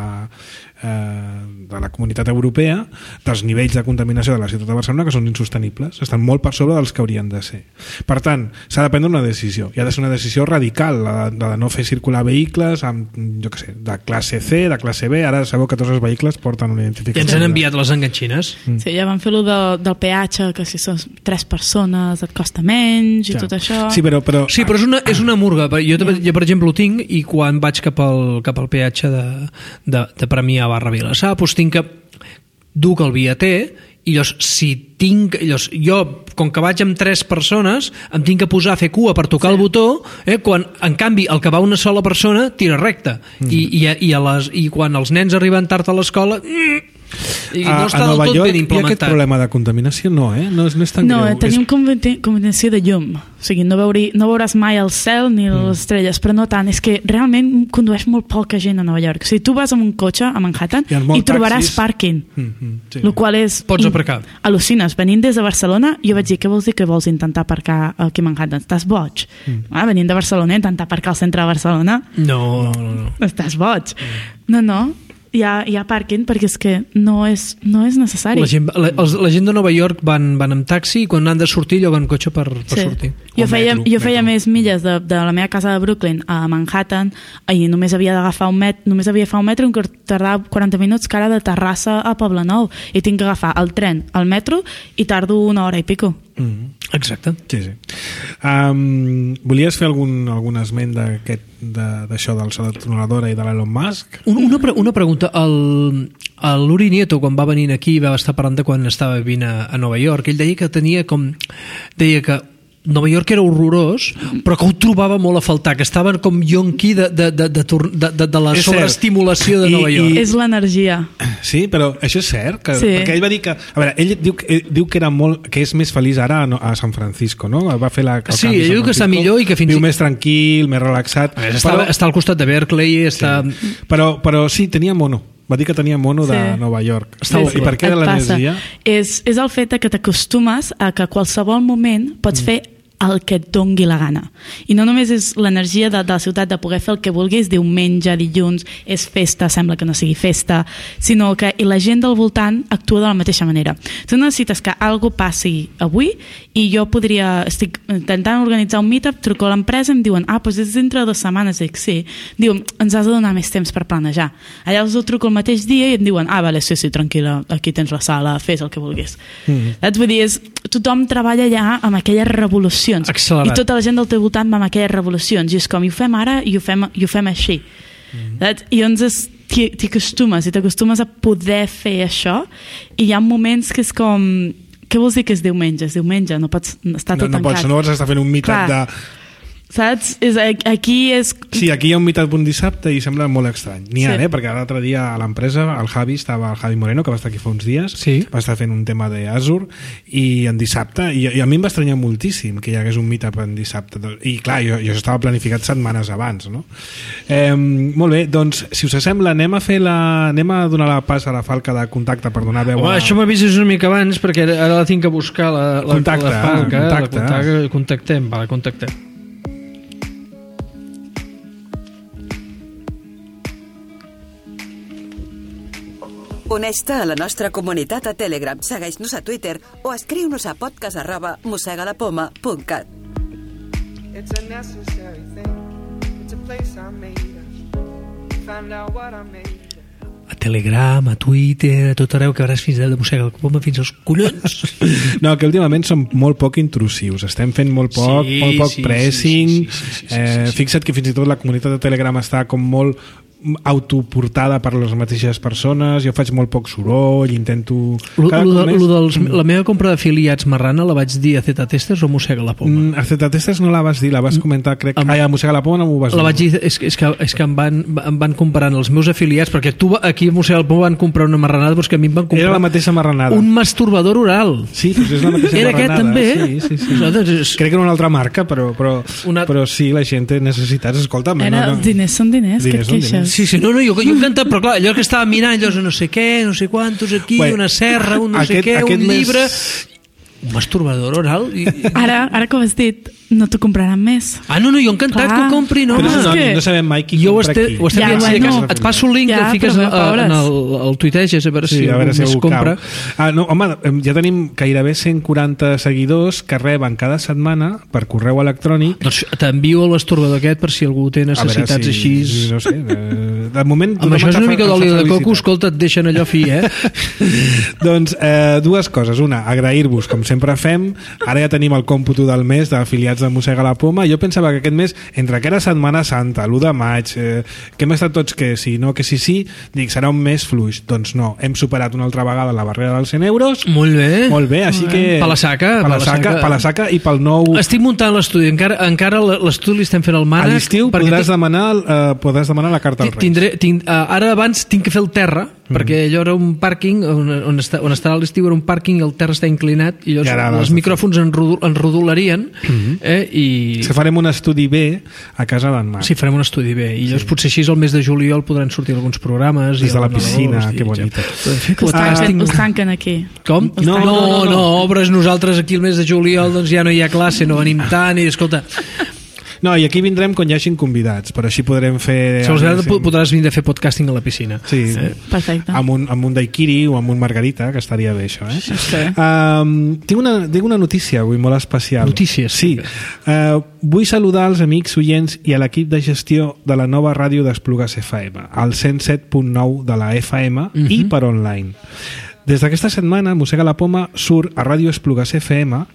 eh, de la comunitat europea dels nivells de contaminació de la ciutat de Barcelona que són insostenibles, estan molt per sobre dels que haurien de ser. Per tant, s'ha de prendre una decisió, i ha de ser una decisió radical, la de, la de no fer circular vehicles amb, jo què sé, de classe C, de classe B. Ara sabeu que tots els vehicles porten una identificació.
Ja ens han enviat les enganxines.
Mm. Sí, ja van fer-lo de, del peatge, que si són tres persones et costa menys i ja. Tot això.
Sí, però, però...
Sí, però és una, és una murga. Jo, jo, per exemple, ho tinc, i quan vaig cap al, cap al peatge de, de, de Premià barra Vilassar, doncs tinc que dur el viater, i llavors, si tinc, llavors, jo, com que vaig amb tres persones, em tinc que posar a fer cua per tocar sí. el botó, eh, quan, en canvi, el que va una sola persona tira recte. Mm. I, i, i, a les, I quan els nens arriben tard a l'escola... Mm, I
a,
no està
a
del
Nova
tot
York
ben
hi ha
implementat.
aquest problema de contaminació? No, eh? No, és, no és tan
No,
greu.
tenim
és...
conveni- contaminació de llum. O sigui, no, veuri, no veuràs mai el cel ni les
Mm.
estrelles, però no tant. És que realment condueix molt poca gent a Nova York. O sigui, tu vas amb un cotxe a Manhattan
Hi ha
i,
molts
trobaràs
taxis.
pàrquing.
Mm -hmm, sí.
El qual és...
Pots aparcar.
Al·lucines. Venint des de Barcelona, jo vaig dir, què vols dir que vols intentar aparcar aquí a Manhattan? Estàs boig?
Mm.
Ah, venint de Barcelona, intentar aparcar al centre de Barcelona?
No, no, no.
Estàs boig. No, no. Hi ha, hi ha pàrquing perquè és que no és, no és necessari.
La gent, la, els, la gent de Nova York van, van amb taxi i quan han de sortir lloguen cotxe per, per
Sí.
sortir.
Jo
O
feia,
metro,
jo feia
metro.
més milles de, de la meva casa de Brooklyn a Manhattan i només havia d'agafar un met, només havia d'agafar un metro que tardava quaranta minuts, que ara de Terrassa a Poblenou, i tinc que agafar el tren, el metro, i tardo una hora i pico.
Mm.
Exacte.
Sí, sí. Um, volies fer algun, algun esment d'aquest de- d'això del sol de tuneladora i de l'Elon Musk?
Un, una, pre una pregunta. El, el Uri Nieto, quan va venir aquí, va estar parlant de quan estava vivint a, a Nova York. Ell deia que tenia com... Deia que Nova York era horrorós, però que ho trobava molt a faltar, que estaven com yonqui de, de, de, de, de, de, de la
És
sobreestimulació de
I-
Nova York.
i-
És l'energia.
Sí, però això és cert, que,
Sí.
perquè ell va dir que... A veure, ell diu, que- diu que era molt, que és més feliç ara a, no- a San Francisco, no? Va fer la, el
Sí,
canvi a
ell
San
diu que està
Francisco.
millor i que fins
Viu
i-
més tranquil, més relaxat.
A més, està, està al costat de Berkeley, està...
Sí. Però, però sí, tenia mono. Va dir que tenia mono de
Sí.
Nova York.
Sí,
I
sí.
per què de
Et passa.
l'energia?
És, és el fet de que t'acostumes a que a qualsevol moment pots mm. fer el que et dongui la gana. I no només és l'energia de, de la ciutat de poder fer el que vulguis, diumenge, dilluns, és festa, sembla que no sigui festa, sinó que i la gent del voltant actua de la mateixa manera. Tu necessites que algo passi avui i jo podria... Estic intentant organitzar un meetup, truco a l'empresa i em diuen, ah, doncs és dintre de dues setmanes. Dic, sí. Diuen, ens has de donar més temps per planejar. Allà els truco el mateix dia i em diuen, ah, vale, sí, sí, tranquil·la, aquí tens la sala, fes el que vulguis.
Mm.
Saps? Vull dir, és, tothom treballa allà amb aquelles revolucions.
Accelerat.
I tota la gent del teu voltant va amb aquelles revolucions. I és com, i ho fem ara i ho fem, i ho fem així. Mm. Saps? I llavors t'hi t'hi acostumes, i t'acostumes a poder fer això, i hi ha moments que és com... Què vols dir que és diumenge? És diumenge, no pots estar
No,
tot
no
tancat.
pots, no pots estar fent un meetup
Clar.
de...
Saps? És, aquí és...
Sí, aquí hi ha un meetup un dissabte i sembla molt estrany. N'hi ha,
Sí.
eh? Perquè l'altre dia a l'empresa el Javi estava, el Javi Moreno, que va estar aquí fa uns dies,
Sí.
va estar fent un tema d'Azure i en dissabte, i, i a mi em va estranyar moltíssim que hi hagués un meetup en dissabte. I clar, jo, jo estava planificat setmanes abans, no? Eh, molt bé, doncs, si us sembla, anem a fer la... anem a donar la pas a la falca de contacte per donar veu
Home,
a...
això m'avises una mica abans perquè ara ara la tinc que buscar la, la,
Contacte,
la falca,
contacte.
la contacte, contactem, vale, contactem.
Uneix-te a la nostra comunitat a Telegram, segueix-nos a Twitter o escriu-nos a podcast arroba mosegalapoma punt cat.
It's a necessary thing. It's a place I made up. Find out what I made up.
A Telegram, a Twitter, a tot arreu que hauràs fins de mossega el poma fins als collons.
No, que últimament som molt poc intrusius, estem fent molt poc,
Sí,
molt poc
sí,
pressing,
sí, sí, sí, sí, sí,
eh,
sí, sí.
fixa't que fins i tot la comunitat de Telegram està com molt autoportada per les mateixes persones, jo faig molt poc soroll, intento...
Lo,
cada
lo,
cop
de,
més-
lo dels, la meva compra d'afiliats marrana la vaig dir a Z-Testers o mossega la poma?
Mm, a Z-Testes no la vas dir, la vas comentar, crec...
Amb-
Ai, a Mossega la Poma no m'ho vas dir.
La vaig dir, és, és, que, és que em van, em van comparant els meus afiliats, perquè tu aquí a Mossega la Poma van comprar una marranada, però és que a mi em van comprar
Era la mateixa marranada.
un masturbador oral.
Sí, doncs és la mateixa
Era aquest
marranada.
també?
Sí, sí, sí.
Nosaltres és...
Crec que era una altra marca, però, però,
Una-
però sí, la gent té necessitats. Escolta'm,
Era,
no, no.
els diners són diners,
Diners
que et
són
queixes.
diners.
Sí, sí, no, no, jo, jo encantat, però clar, allò que estava mirant, allò no sé què, no sé quantos aquí,
Bé,
una serra, un no sé
aquest-
què,
aquest
un
mes-
llibre... Un masturbador oral? I...
Ara, ara que ho has dit, no t'ho compraran més.
Ah, no, no, jo encantat
Clar.
que ho compri, no.
Però
Ah,
no,
és que-
no sabem mai qui
Jo ho
compra
estic,
qui.
ho estic
Ja,
dient,
bueno.
sí, et passo el link,
Ja,
el fiques
però
a,
veuràs.
en el, el tuiteges, a veure
Sí,
si
a veure si
algú més
algú
compra.
cau. Ah, no, home, em, ja tenim gairebé cent quaranta seguidors que reben cada setmana per correu electrònic.
Doncs t'envio el masturbador aquest per si algú té
A veure
necessitats
si,
així.
No sé, de, de moment...
Amb això és una mica d'oli de coco, escolta, et deixen allò fi, eh?
Doncs eh, dues coses. Una, agrair-vos, com sempre fem. Ara ja tenim el còmputo del mes d'afiliats de Mossega la Poma. Jo pensava que aquest mes, entre que era Setmana Santa, l'u de maig, eh, que hem estat tots que sí, no, que sí, sí, dic, serà un mes fluix. Doncs no, hem superat una altra vegada la barrera dels cent euros.
Molt bé.
Molt bé, així que...
Per la saca,
Per la saca, per la saca i pel nou...
Estic muntant l'estudi, encara, encara l'estudi l'estem fent al
A
mànec.
l'estiu
perquè
podràs
tinc-
demanar, eh, podràs demanar la carta als
Ti-
Reis.
Tindré, tinc, uh, ara abans tinc que fer el terra perquè allò era un pàrquing on, on, està, on estarà l'estiu, era un pàrquing, el terra està inclinat i llavors els micròfons en, rodul, en rodolarien mm-hmm. eh, i...
Si farem un estudi B a casa d'en Marc.
Sí, farem un estudi B i llavors sí. potser així el mes de juliol podran sortir alguns programes
des de la piscina, que bonita.
Us, tanquen, us tanquen aquí.
Com? No, no, no, no, obres nosaltres aquí el mes de juliol doncs ja no hi ha classe, no venim tant i escolta...
No, i aquí vindrem quan hi hagin convidats, però així podrem fer...
Si vols, podràs vindre a fer podcasting a la piscina.
Sí,
sí. Perfecte.
Amb un, amb un daiquiri o amb un margarita, que estaria bé això, eh? Sí. Um, tinc, una, tinc una notícia avui molt especial.
Notícies?
Sí. Uh, vull saludar els amics oients i a l'equip de gestió de la nova ràdio d'Esplugues F M, al cent set punt nou de la F M uh-huh. i per online. Des d'aquesta setmana, Mossega la Poma surt a Ràdio Esplugues F M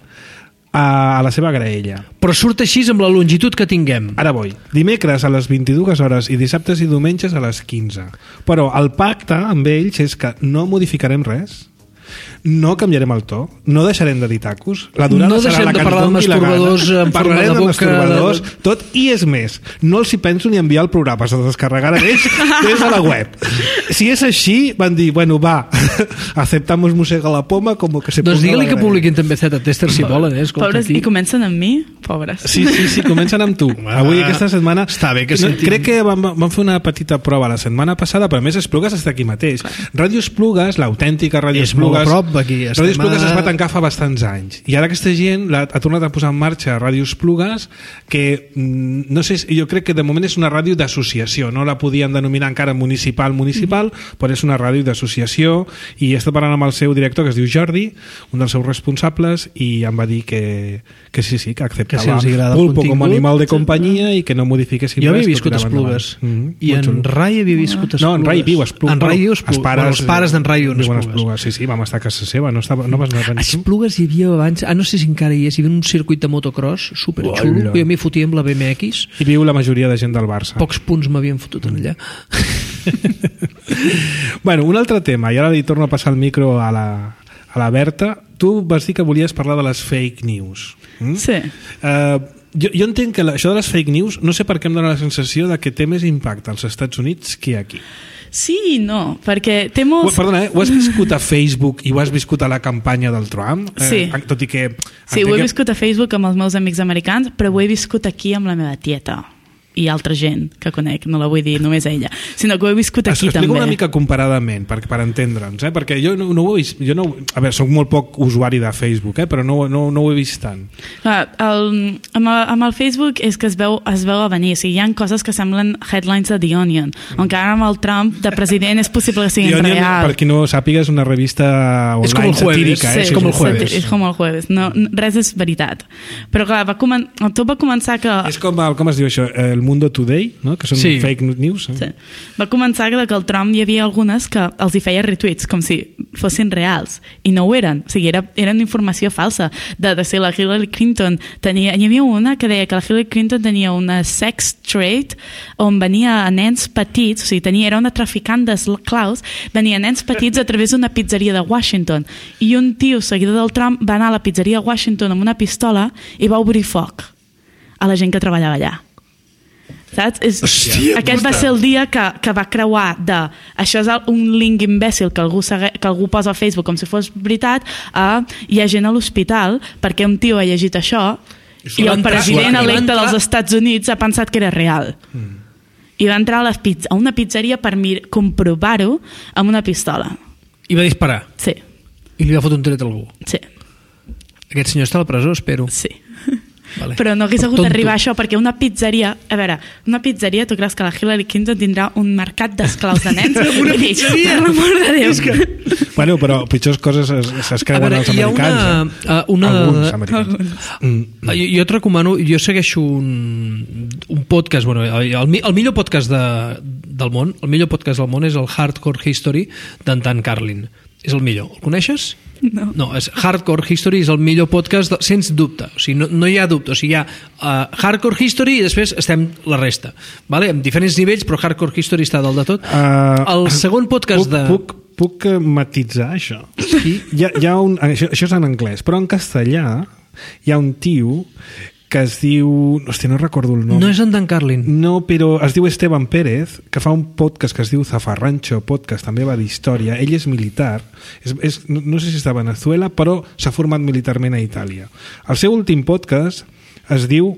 a la seva graella.
Però surt així amb la longitud que tinguem.
Ara vull. Dimecres a les vint-i-dues hores i dissabtes i diumenges a les quinze. Però el pacte amb ells és que no modificarem res, no canviarem el to, no deixarem de dir tacos, la durada
no
serà la que ens doni la gana, parlarem de masturbadors, de... tot, i és més, no els hi penso ni enviar el programa, se descarregaran ells des de la web. Si és així, van dir, bueno, va, aceptamos Mossega la Poma como que se
doncs digue-li que publiquin també Z Tester si volen, eh? Escolta,
pobres, i comencen amb mi? Pobres.
Sí, sí, sí, comencen amb tu. Avui, aquesta setmana...
Està bé que
no,
sentim...
crec que vam, vam fer una petita prova la setmana passada, però a més Esplugues està aquí mateix. Ràdio Esplugues, l'autèntica Ràdio Esplugues...
Aquí,
Ràdio Esplugues a... es va tancar fa bastants anys i ara aquesta gent la, ha tornat a posar en marxa Ràdio Esplugues, que no sé, jo crec que de moment és una ràdio d'associació, no la podien denominar encara municipal municipal, mm-hmm. però és una ràdio d'associació i està parlant amb el seu director que es diu Jordi, un dels seus responsables, i em va dir que, que sí, sí, que acceptava
que si
pulpo com a animal de companyia sí. i que no modifiquessin
jo res. Jo havia viscut a Esplugues mm-hmm. i en Rai havia viscut a Esplugues.
No, en Rai viu a Esplugues.
En Rai viu a Esplugues. Els pares,
bueno,
els pares d'en Rai viuen a
Esplugues. Sí, sí, vam estar a casa seva, no, estava, no vas anar a
Esplugues hi havia abans, ah, no sé si encara hi és, hi havia un circuit de motocross superxulo, que jo m'hi fotia amb la B M X.
I viu la majoria de gent del Barça.
Pocs punts m'havien fotut en allà.
Bueno, un altre tema, i ara li torno a passar el micro a la, a la Berta. Tu vas dir que volies parlar de les fake news. Mm?
Sí.
Uh, jo, jo entenc que la, això de les fake news, no sé per què em dóna la sensació de que té més impacte als Estats Units que aquí.
Sí i no, perquè té molts...
Perdona, eh? Ho has viscut a Facebook i ho has viscut a la campanya del Trump?
Sí.
Eh, tot i que...
Sí, ho he viscut a Facebook amb els meus amics americans, però ho he viscut aquí amb la meva tieta i altra gent que conec, no la vull dir només a ella, sinó que ho he viscut aquí
Explico
també.
Una mica comparadament, per, per entendre'ns, eh? Perquè jo no, no ho he vist, jo no, a veure, soc molt poc usuari de Facebook, eh? Però no, no, no ho he vist tant.
Clar, el, amb, el, amb el Facebook és que es veu, es veu a venir, o sigui, hi ha coses que semblen headlines de The Onion, on que ara amb el Trump de president és possible que siguin
Onion,
real.
per qui no sàpiga, és una revista online
és com el jueves,
satírica,
eh?
Sí,
és com el jueves.
És com el jueves, no, res és veritat. Però clar, va comen... tot va començar que...
És com, el, com es diu això, el Mundo Today, no? Que són
sí.
fake news. Eh?
Sí. Va començar que el Trump hi havia algunes que els hi feia retweets, com si fossin reals, i no ho eren. O sigui, era, eren informació falsa. De, de ser la Hillary Clinton tenia... Hi havia una que deia que la Hillary Clinton tenia una sex trade on venia a nens petits, o sigui, tenia, era una traficant d'esclaus, venia a nens petits a través d'una pizzeria de Washington. I un tio, seguidor del Trump, va anar a la pizzeria de Washington amb una pistola i va obrir foc a la gent que treballava allà. Saps? És,
Hòstia,
aquest va ser el dia que, que va creuar de això és un link imbècil que algú, segue, que algú posa a Facebook com si fos veritat a hi ha gent a l'hospital perquè un tio ha llegit això i el president electe dels Estats Units ha pensat que era real mm. i va entrar a, la pizza, a una pizzeria per mir, comprovar-ho amb una pistola
i va disparar?
Sí.
I li va fotre un tret a algú?
Sí.
Aquest senyor està a la presó, espero.
Sí.
Vale.
Però no hagués hagut d'arribar a això perquè una pizzeria, a veure, una pizzeria, tu creus que la Hillary Clinton tindrà un mercat d'esclaus de nens?
Una pizzeria?
Per l'amor de Déu.
Que... Bueno, però pitjors coses s'escreuen veure, als americans.
Una, eh? una...
Alguns americans. Mm.
Jo, jo et recomano, jo segueixo un, un podcast, bueno, el, el millor podcast de, del món, el millor podcast del món és el Hardcore History d'en Dan Carlin. És el millor. El coneixes?
No.
No, és Hardcore History és el millor podcast, de, sense dubte. O sigui, no, no hi ha dubte. O sigui, hi ha uh, Hardcore History i després estem la resta. Vale? En diferents nivells, però Hardcore History està dalt de tot. Uh, el segon podcast
puc,
de...
Puc, puc matitzar això? Sí. Hi ha, hi ha un, això, això és en anglès, però en castellà hi ha un tio que es diu... Hòstia, no recordo el nom.
No és en Dan Carlin.
No, però es diu Esteban Pérez, que fa un podcast que es diu Zafarrancho Podcast, també va d'història. Ell és militar, és, és, no, no sé si està a Venezuela, però s'ha format militarment a Itàlia. El seu últim podcast es diu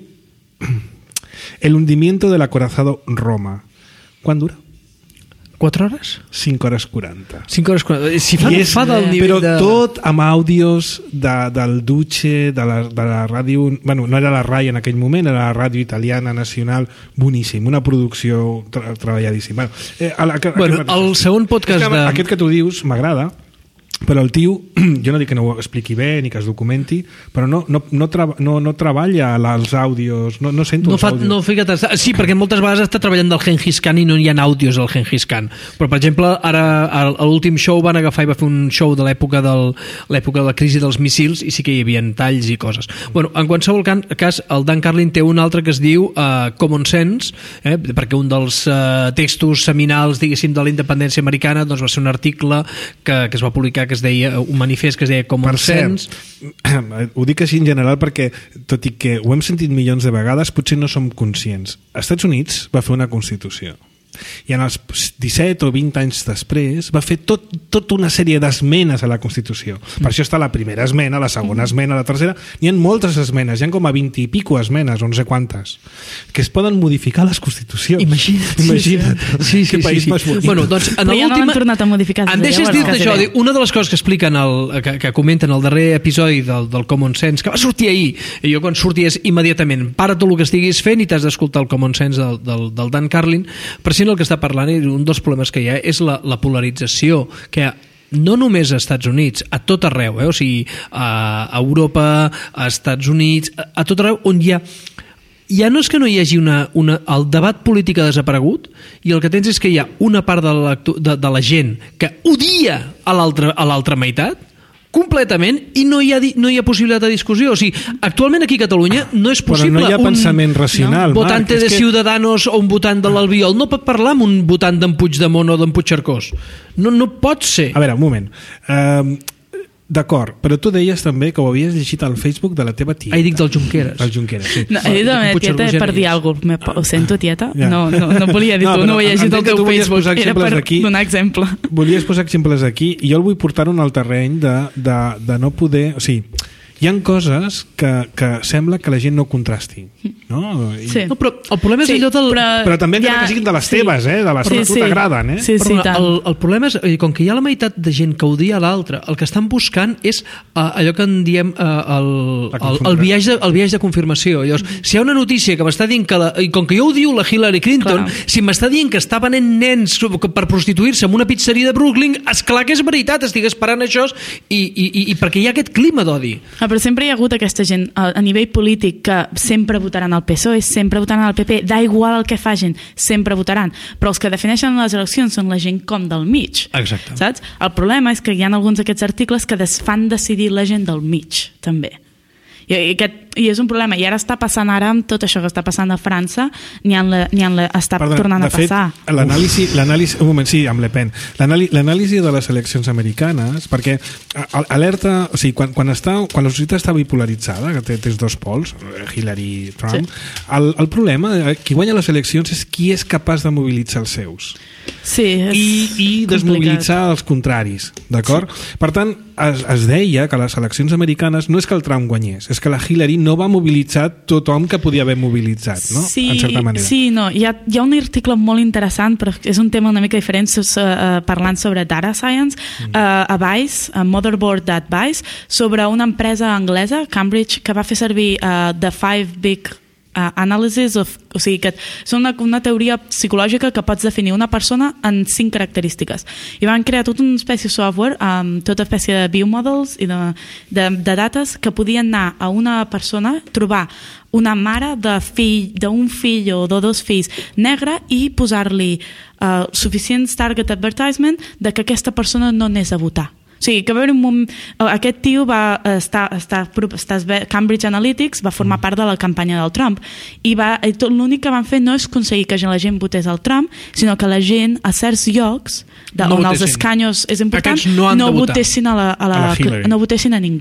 El hundimiento del acorazado Roma. Quant dura?
quatre hores?
cinc hores quaranta.
cinc hores quaranta. Si fa,
és,
fa del nivell
però
de...
tot amb àudios de, del Duce, de la, de la ràdio... Bueno, no era la RAI en aquell moment, era la ràdio italiana nacional, boníssim, una producció tra treballadíssima. Bueno, eh, a la, a,
bueno
aquest,
el segon podcast
que,
de...
Aquest que tu dius m'agrada, però el tio, jo no dic que no ho expliqui bé ni que es documenti, però no, no, no, tra no, no treballa els àudios, no, no sento
no
els
fa,
àudios.
no, fica't, sí, perquè moltes vegades està treballant del Gengis Khan i no hi ha àudios del Gengis Khan, però per exemple ara a l'últim show van agafar i va fer un show de l'època de la crisi dels missils i sí que hi havia talls i coses. Bueno, en qualsevol cas, el Dan Carlin té un altre que es diu uh, Common Sense, eh, perquè un dels uh, textos seminals, diguéssim, de la independència americana doncs va ser un article que, que es va publicar que es deia, un manifest que es deia Common Sense.
Ho dic així en general perquè, tot i que ho hem sentit milions de vegades, potser no som conscients. Els Estats Units va fer una Constitució i en els disset o vint anys després va fer tot, tota una sèrie d'esmenes a la Constitució. Per això està la primera esmena, la segona esmena, la tercera. N'hi ha moltes esmenes, hi ha com a vint i pico esmenes, o no sé quantes, que es poden modificar les Constitucions.
Imagina't.
Imagina't.
Sí, sí,
que
sí,
país
sí.
més bonic.
Bueno, doncs, en
però ja no l'han tornat a modificar.
Em deixes dir-te això, dir, una de les coses que expliquen el, que, que comenten el darrer episodi del, del Common Sense, que va sortir ahir, i jo quan surti és immediatament, para tot el que estiguis fent i t'has d'escoltar el Common Sense del, del, del Dan Carlin. Precisament el que està parlant, i un dels problemes que hi ha és la, la polarització que hi ha no només als Estats Units, a tot arreu, eh? O sigui, a Europa, a Estats Units, a, a tot arreu on hi ha ja no és que no hi hagi una, una... El debat polític ha desaparegut i el que tens és que hi ha una part de la, de, de la gent que odia a l'altra meitat completament i no hi, ha, no hi ha possibilitat de discussió. O sigui, actualment aquí a Catalunya no és possible...
Però no hi ha
un
pensament racional,
no? votant
Marc,
de
que...
Ciudadanos o un votant de l'Albiol no pot parlar amb un votant d'en Puigdemont o d'en Puigcercós. No, no pot ser.
A veure, un moment. Uh, D'acord, però tu deies també que ho havies llegit al Facebook de la teva tieta.
Ah, dic del Junqueras.
El Junqueras, sí.
No, he dit de la meva tieta per dir alguna cosa. Ho sento, tieta?
Ja.
No, no, no volia dir
no,
tu, no ho he llegit al teu Facebook. Era per
aquí.
donar exemple.
Volies posar exemples aquí i jo el vull portar en el terreny de, de, de no poder... O sigui, hi ha coses que, que sembla que la gent no contrasti, no? I...
Sí.
No, però el problema és
sí,
allò del...
Però,
però també encara
ja,
que siguin de les
sí.
teves, eh? De les
sí,
que a tu
sí.
t'agraden, eh?
Sí, sí,
Perdona,
tant.
el, el problema és, com que hi ha la meitat de gent que odia l'altre, el que estan buscant és uh, allò que en diem uh, el, el, el, viatge de, el viatge de confirmació. Llavors, si hi ha una notícia que m'està dient que la, i com que jo odio la Hillary Clinton, clar. Si m'està dient que està venent nens per prostituir-se en una pizzeria de Brooklyn, esclar que és veritat, estic esperant això i, i, i, i perquè hi ha aquest clima d'odi.
Ah, però sempre hi ha hagut aquesta gent a, a nivell polític que sempre votaran al P S O E, sempre votaran al P P, da igual el que facin, sempre votaran, però els que defineixen les eleccions són la gent com del mig.
Exacte.
Saps? El problema és que hi ha alguns d'aquests articles que des fan decidir la gent del mig, també. I, i, aquest, i és un problema, i ara està passant ara amb tot això que està passant a França n'hi ha, ha la, està Perdona, tornant a
fet,
passar
l'anàlisi, l'anàlisi, un moment, sí, amb Le Pen l'anàlisi de les eleccions americanes, perquè alerta, o sigui, quan, quan, està, quan la societat està bipolaritzada, que té, té dos pols, Hillary i Trump, sí. el, el problema, qui guanya les eleccions és qui és capaç de mobilitzar els seus
sí,
i, i desmobilitzar els contraris, d'acord? Sí. Per tant, es, es deia que les eleccions americanes no és que el Trump guanyés, és que la Hillary no va mobilitzar tothom que podia haver mobilitzat, no?
Sí,
en certa manera.
Sí, no, hi ha, hi ha un article molt interessant, però és un tema una mica diferent, uh, parlant sobre data science, mm. uh, a Vice, a Motherboard Advice, sobre una empresa anglesa, Cambridge, que va fer servir uh, The Five Big Uh, analysis of, o sigui que són una, una teoria psicològica que pots definir una persona en cinc característiques i van crear tota una espècie de software amb tota espècie de biomodels i de, de, de dates que podien anar a una persona, trobar una mare de fill, d'un fill o de dos fills negre i posar-li uh, suficients target advertisement de que aquesta persona no anés a votar. O sigui, que va haver un moment... Aquest tio va estar, estar, estar... Cambridge Analytics va formar part de la campanya del Trump i, va, i tot l'únic que van fer no és aconseguir que la gent votés al Trump, sinó que la gent a certs llocs de,
no
on
votessin.
Els escanyos és important
no,
no votessin a, la, a, la,
a, la
no votessin a ningú.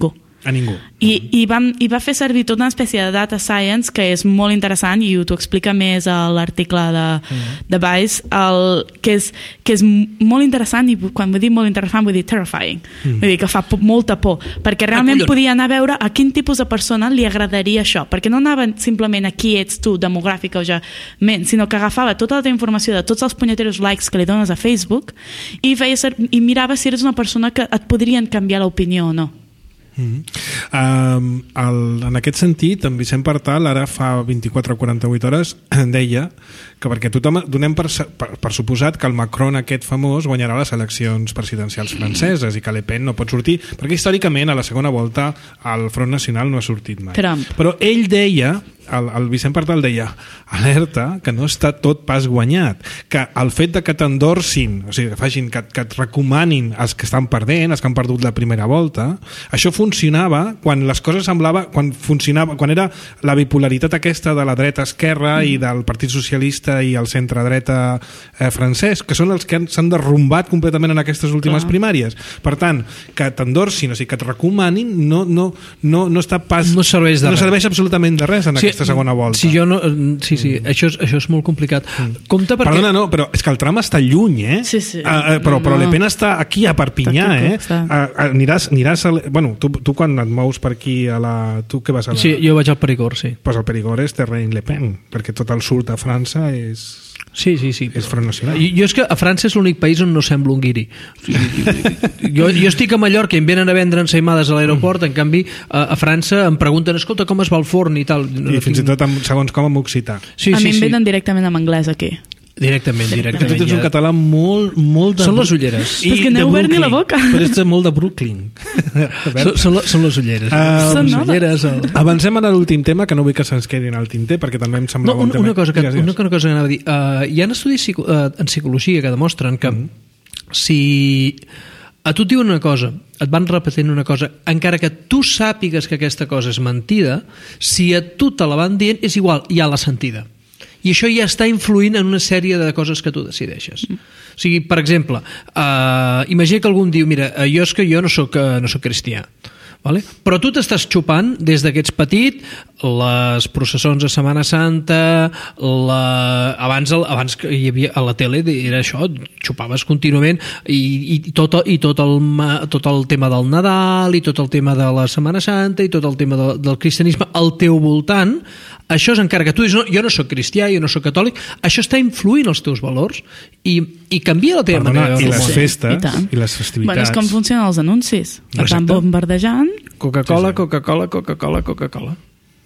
A ningú.
I, i, vam, i va fer servir tota una espècie de data science que és molt interessant i t'ho explica més a l'article de, mm. de Vice, el, que, és, que és molt interessant, i quan vull dir molt interessant vull dir terrifying, mm. vull dir que fa por, molta por, perquè realment ah, podia anar a veure a quin tipus de persona li agradaria això, perquè no anava simplement a qui ets tu, demogràfica o ja ment, sinó que agafava tota la teva informació de tots els punyeteros likes que li dones a Facebook i, feia ser, i mirava si eres una persona que et podrien canviar l'opinió o no.
Mm-hmm. Um, el, en aquest sentit en Vicent Partal ara fa vint-i-quatre o quaranta-vuit hores deia que perquè tothom donem per, per, per suposat que el Macron aquest famós guanyarà les eleccions presidencials franceses i que Le Pen no pot sortir perquè històricament a la segona volta el Front Nacional no ha sortit mai.
Trump.
Però ell deia, el, el Vicent Partal deia, alerta que no està tot pas guanyat, que el fet de que t'endorsin, o sigui, que facin, que, que et recomanin els que estan perdent, els que han perdut la primera volta, això funcionava quan les coses semblava, quan funcionava, quan era la bipolaritat aquesta de la dreta-esquerra mm. i del Partit Socialista i el centre-dreta eh, francès, que són els que s'han derrumbat completament en aquestes últimes Clar. primàries. Per tant, que t'endorsin, o sigui, que et recomanin, no, no, no, no està pas...
No serveix de
no
res.
serveix absolutament de res en sí, aquesta segona volta.
Sí, jo no, sí, sí, mm. això, és, això és molt complicat. Mm. Compte perquè...
Perdona, no, però és que el tram està lluny, eh?
Sí, sí.
Uh, però, però
no.
Le Pen està aquí a Perpinyà, eh? Uh, aniràs, aniràs a... Bueno, tu, tu quan et mous per aquí a la... Tu què vas a la...
Sí, jo vaig al Perigord, sí.
Pues el Perigord és terreny Le Pen, perquè tot el sud de França és...
Sí, sí, sí.
És Front Nacional.
Jo, jo és que a França és l'únic país on no sembla un guiri. O sigui, jo, jo estic a Mallorca i em venen a vendre ensaïmades a l'aeroport, en canvi a, a França em pregunten, escolta, com es va el forn i tal.
I fins i tot amb, segons com amb occità.
Sí,
a
sí,
mi em
sí.
venen directament amb anglès aquí.
Directament, directament.
Que tu tens un català molt, molt de...
Són les ulleres.
I que no heu obert ni la boca.
Però és molt de Brooklyn.
són, són, són les ulleres.
Uh,
són
les ulleres. El...
Avancem a l'últim tema, que no vull que se'ns quedi en el tinter, perquè també em sembla
no,
un
una,
tema.
Una cosa que,
digues,
una,
digues.
una cosa que anava a dir. Uh, hi ha estudis psico, uh, en psicologia que demostren que mm. si a tu et diuen una cosa, et van repetint una cosa, encara que tu sàpigues que aquesta cosa és mentida, si a tu te la van dient, és igual, ja l'has sentida. I això ja està influint en una sèrie de coses que tu decideixes. Mm. O sigui, per exemple, uh, imagina que algú diu, mira, jo és que jo no soc, uh, no soc cristià, vale? Però tu t'estàs xupant des que ets petit les processons de Setmana Santa, la... abans, el, abans que hi havia a la tele era això, xupaves contínuament i, i, tot, i tot, el, tot el tema del Nadal i tot el tema de la Setmana Santa i tot el tema de, del cristianisme al teu voltant. Això és encara que tu dius, no, jo no soc cristià, jo no soc catòlic, això està influint els teus valors i, i canvia la teva
Perdona,
manera de
i les
veure.
festes
I,
i les festivitats.
Bueno, és com funcionen els anuncis. Et van
Exacte.
bombardejant.
Coca-Cola,
Sí, sí.
Coca-Cola, Coca-Cola, Coca-Cola.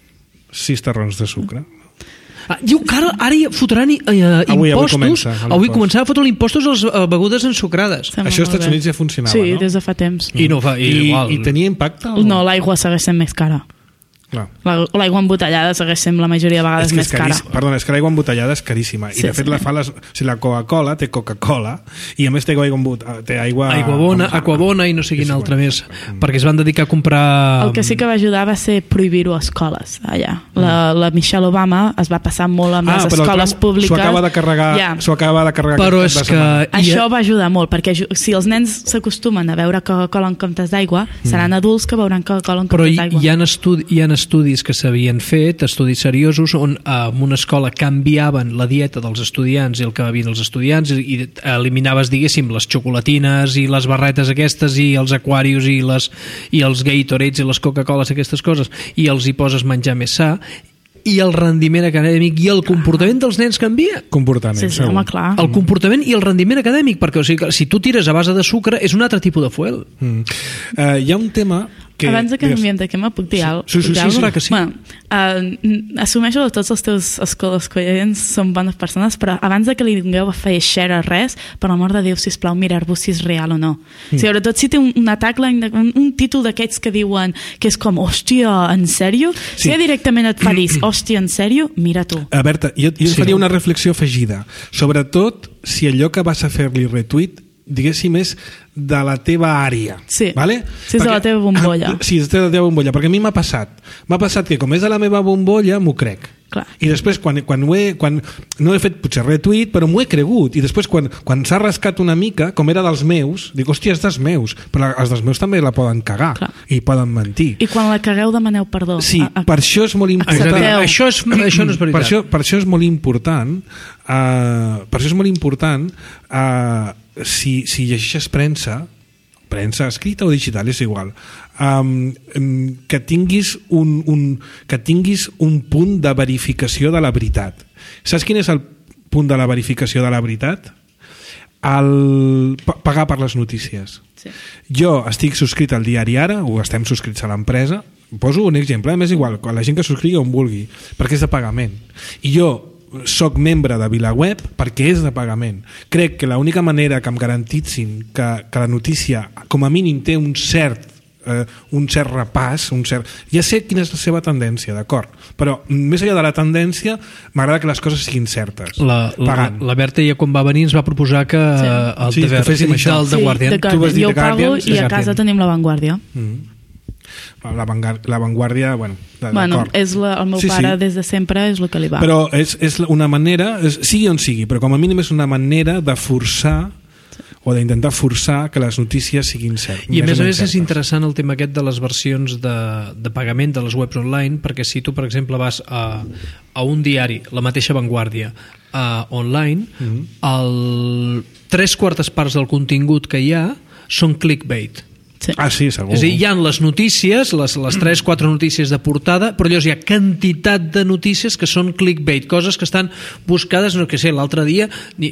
Sis terrons de sucre.
Ah, diu que ara, ara hi fotran eh,
Avui, avui
impostos.
comença
Avui començava a fotre impostos a les eh, begudes ensucrades.
Sembla
Això als
molt
Estats
bé.
Units ja funcionava,
sí,
no?
des de fa temps.
I no fa... I,
I,
igual.
I tenia impacte? O...
No, l'aigua segueix sent més cara.
Clar.
La- L'aigua embotellada segueix sent la majoria de vegades
És que és
més cara.
caríssim. Perdona, és que l'aigua embotellada és caríssima.
Sí,
I de fet
sí.
la fa les... O sigui, la Coca-Cola té Coca-Cola i a més té aigua, embot... té aigua...
Aigua bona, Aquabona i no sé quin
Sí, sí,
altre
bueno.
més. Perquè es van dedicar a comprar...
El que sí que va ajudar va ser prohibir-ho a escoles, allà. La, la Michelle Obama es va passar molt amb
Ah,
les
però el
escoles
Trump
públiques.
S'ho acaba de carregar,
Ja.
s'ho acaba de carregar
Però
aquest
és
cap de
que...
setmana.
Això va ajudar molt, perquè ju- si els nens s'acostumen a beure Coca-Cola en comptes d'aigua, seran adults que beuran Coca-Cola en
Però
comptes
hi,
d'aigua.
hi, ha estudi, hi ha estudis que s'havien fet, estudis seriosos, on eh, en una escola canviaven la dieta dels estudiants i el que bevien els estudiants i, i eliminaves, diguéssim, les xocolatines i les barretes aquestes i els aquarius i, les, i els Gatorades i les Coca-Coles, aquestes coses, i els hi poses menjar més sa, i el rendiment acadèmic i el comportament dels nens canvia.
Comportament,
Sí, sí,
segur.
home, clar.
El comportament i el rendiment acadèmic, perquè o sigui, que si tu tires a base de sucre és un altre tipus de fuel.
Mm. Uh, hi ha un tema que...
Abans de que
digues.
canviem de tema, puc dir alguna
Sí, sí, sí, sí,
que sí.
Bueno, uh, assumeixo que tots els teus escolents són bones persones, però abans de que li donéu a fer share a res, per l'amor de Déu, sisplau, mirar-vos si és real o no. Mm. Sobretot si té un, un tagline, un, un títol d'aquests que diuen que és com, hòstia, en sèrio?
Sí.
Si ja directament et fa dir, hòstia, en sèrio? Mira tu.
A Berta, jo, jo
Sí.
faria una reflexió afegida. Sobretot si allò que vas a fer-li retweet diguéssim és de la teva àrea.
Sí.
Vale?
Si és de la teva bombolla.
Ah, sí, és de la teva bombolla, perquè a mi m'ha passat. M'ha passat que com és de la meva bombolla, m'ho crec.
Clar.
I després, quan, quan, ho he, quan no he fet potser retweet, però m'ho he cregut. I després, quan, quan s'ha rascat una mica, com era dels meus, dic, hòstia, és dels meus. Però els dels meus també la poden cagar.
Clar.
I poden mentir.
I quan la cagueu demaneu perdó.
Sí,
A- a-
per això és molt important.
Accepteu.
Això, és, això no és veritat.
Per això, per això és molt important uh, per això és molt important uh, si, si llegeixes premsa premsa escrita o digital, és igual, um, que tinguis un, un, que tinguis un punt de verificació de la veritat. Saps quin és el punt de la verificació de la veritat? El pagar per les notícies.
Sí.
Jo estic subscrit al diari Ara, o estem subscrits a l'empresa, poso un exemple, a més igual, la gent que subscrigui on vulgui, perquè és de pagament. I jo soc membre de VilaWeb perquè és de pagament. Crec que l'única manera que em garantitzin que, que la notícia com a mínim té un cert eh, un cert repàs, un cert... ja sé quina és la seva tendència, d'acord, però més enllà de la tendència m'agrada que les coses siguin certes.
La, la,
pagant.
la Berta ja quan va venir ens va proposar que
Sí.
el
Sí,
The
que féssim
Verge,
això.
del The
Sí,
Guardian.
The
Tu vas dir
Jo
The
pago
Guardian,
i
The
a casa
Guardian.
tenim La Vanguardia.
Mm. La, vanguard, la Vanguardia, bueno,
Bueno,
d'acord.
és la, el meu
Sí,
pare
sí.
des de sempre és el que li va.
Però és, és una manera, és, sigui on sigui, però com a mínim és una manera de forçar o d'intentar forçar que les notícies siguin certes.
I a més a més és
certes.
interessant el tema aquest de les versions de, de pagament de les webs online, perquè si tu per exemple vas a, a un diari, la mateixa Vanguardia, uh, online,
Mhm.
el tres quartes parts del contingut que hi ha són clickbait.
Sí.
Ah, sí, segur.
És a dir, hi ha les notícies, les, les tres quatre notícies de portada, però llavors hi ha quantitat de notícies que són clickbait, coses que estan buscades, no que sé, l'altre dia ni...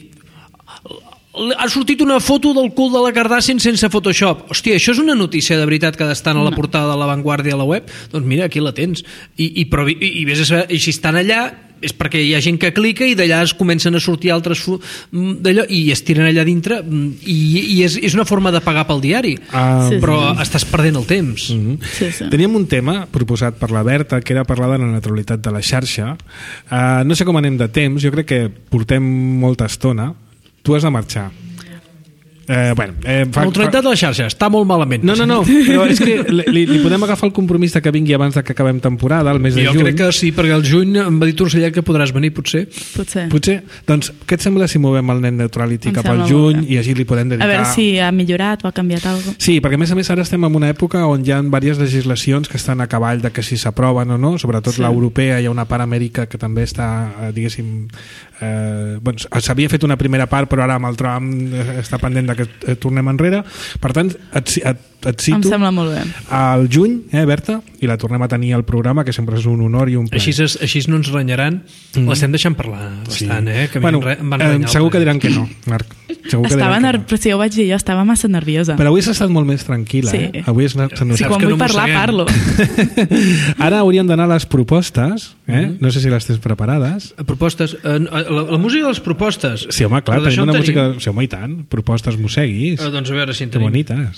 ha sortit una foto del cul de la Kardashian sense Photoshop. Hòstia, això és una notícia de veritat que ha d'estar a la portada de la Vanguardia a la web? Doncs mira, aquí la tens. I, i, però, i, i, vés a saber, i si estan allà és perquè hi ha gent que clica i d'allà es comencen a sortir altres d'allò i es tiren allà dintre i, i és, és una forma de pagar pel diari.
Ah,
Sí, sí.
Però estàs perdent el temps.
Mhm.
Sí, sí.
Teníem un tema proposat per la Berta que era parlar de la neutralitat de la xarxa. Uh, no sé com anem de temps, jo crec que portem molta estona. Tu has de marxar. Eh, bueno, eh, fa,
La neutralitat de la xarxa està molt malament.
No, no, no, però és que li, li podem agafar el compromís de que vingui abans de que acabem temporada, el mes de
Jo
juny.
crec que sí, perquè el juny em va dir Torcellet que podràs venir, potser.
Potser.
Potser, doncs, què et sembla si movem el Net Neutrality
Em
cap al
sembla
juny
molt bé.
i així li podem
A
dedicar...
veure si ha millorat o ha canviat alguna cosa.
Sí, perquè a més a més ara estem en una època on hi ha diverses legislacions que estan a cavall de que si s'aproven o no, sobretot
Sí.
l'europea, hi ha una part a Amèrica que també està, eh, diguéssim, eh, bueno, s'havia fet una primera part però ara amb el Trump eh, està pendent de que eh, tornem enrere. Per tant, et, et, et cito
Em sembla molt bé.
al juny, eh, Berta, i la tornem a tenir al programa, que sempre és un honor i un plaer.
Així, es, així no ens renyaran.
Mm.
L'estem deixant parlar bastant, eh? Que a mi
bueno,
em, re, em van
eh,
renyar.
segur que
l'altre
diran que no, Marc. Segur que
Estava
diran que
ner...
no.
Però si ja ho vaig dir jo, estava massa nerviosa.
Però avui has estat molt més tranquil·la,
Sí.
eh? Avui has anat...
Si
Saps
quan
que
vull
no
parlar, parlo.
mosseguem.
Ara hauríem d'anar a les propostes, eh?
Mhm.
No sé si les tens preparades.
dia. Propostes. Eh, la, la música de les propostes.
Sí, home, clar,
Però d'això
tenim una
en tenim.
música... Sí, home, i tant. Propostes mosseguis.
Eh, doncs a veure si en
Que
tenim.
bonites.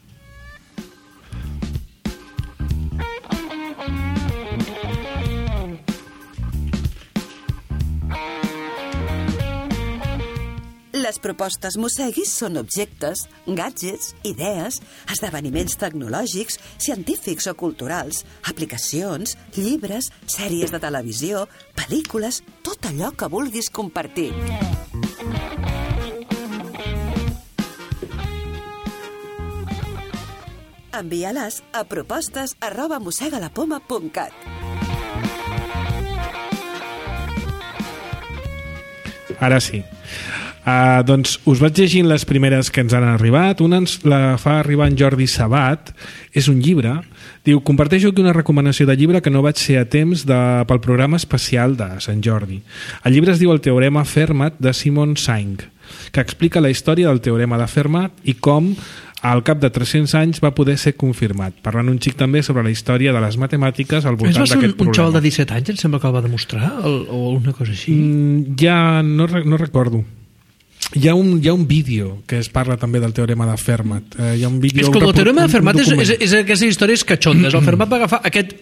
Les propostes mosseguis són objectes, gadgets, idees, esdeveniments tecnològics, científics o culturals, aplicacions, llibres, sèries de televisió, pel·lícules, tot allò que vulguis compartir. Envia-les a propostes arroba mossegalapoma punt cat.
Ara sí. Uh, doncs us vaig llegint les primeres que ens han arribat. Una ens la fa arribar en Jordi Sabat. És un llibre. Diu, comparteixo aquí una recomanació de llibre que no vaig ser a temps de, pel programa especial de Sant Jordi. El llibre es diu El teorema Fermat de Simon Singh, que explica la història del teorema de Fermat i com al cap de tres-cents anys va poder ser confirmat, parlant un xic també sobre la història de les matemàtiques al
Es
voltant
va ser un,
d'aquest
un
problema.
xaval de disset anys, em sembla que el va demostrar, el, o una cosa així.
Mm, ja no, re- no recordo. Hi ha, un, hi ha un vídeo que es parla també del teorema de Fermat. Eh, hi ha un vídeo,
És que
un
el
repo-
teorema de
un-
Fermat
un
és, és,
document.
és aquestes històries catxondes. El Fermat va agafar aquest,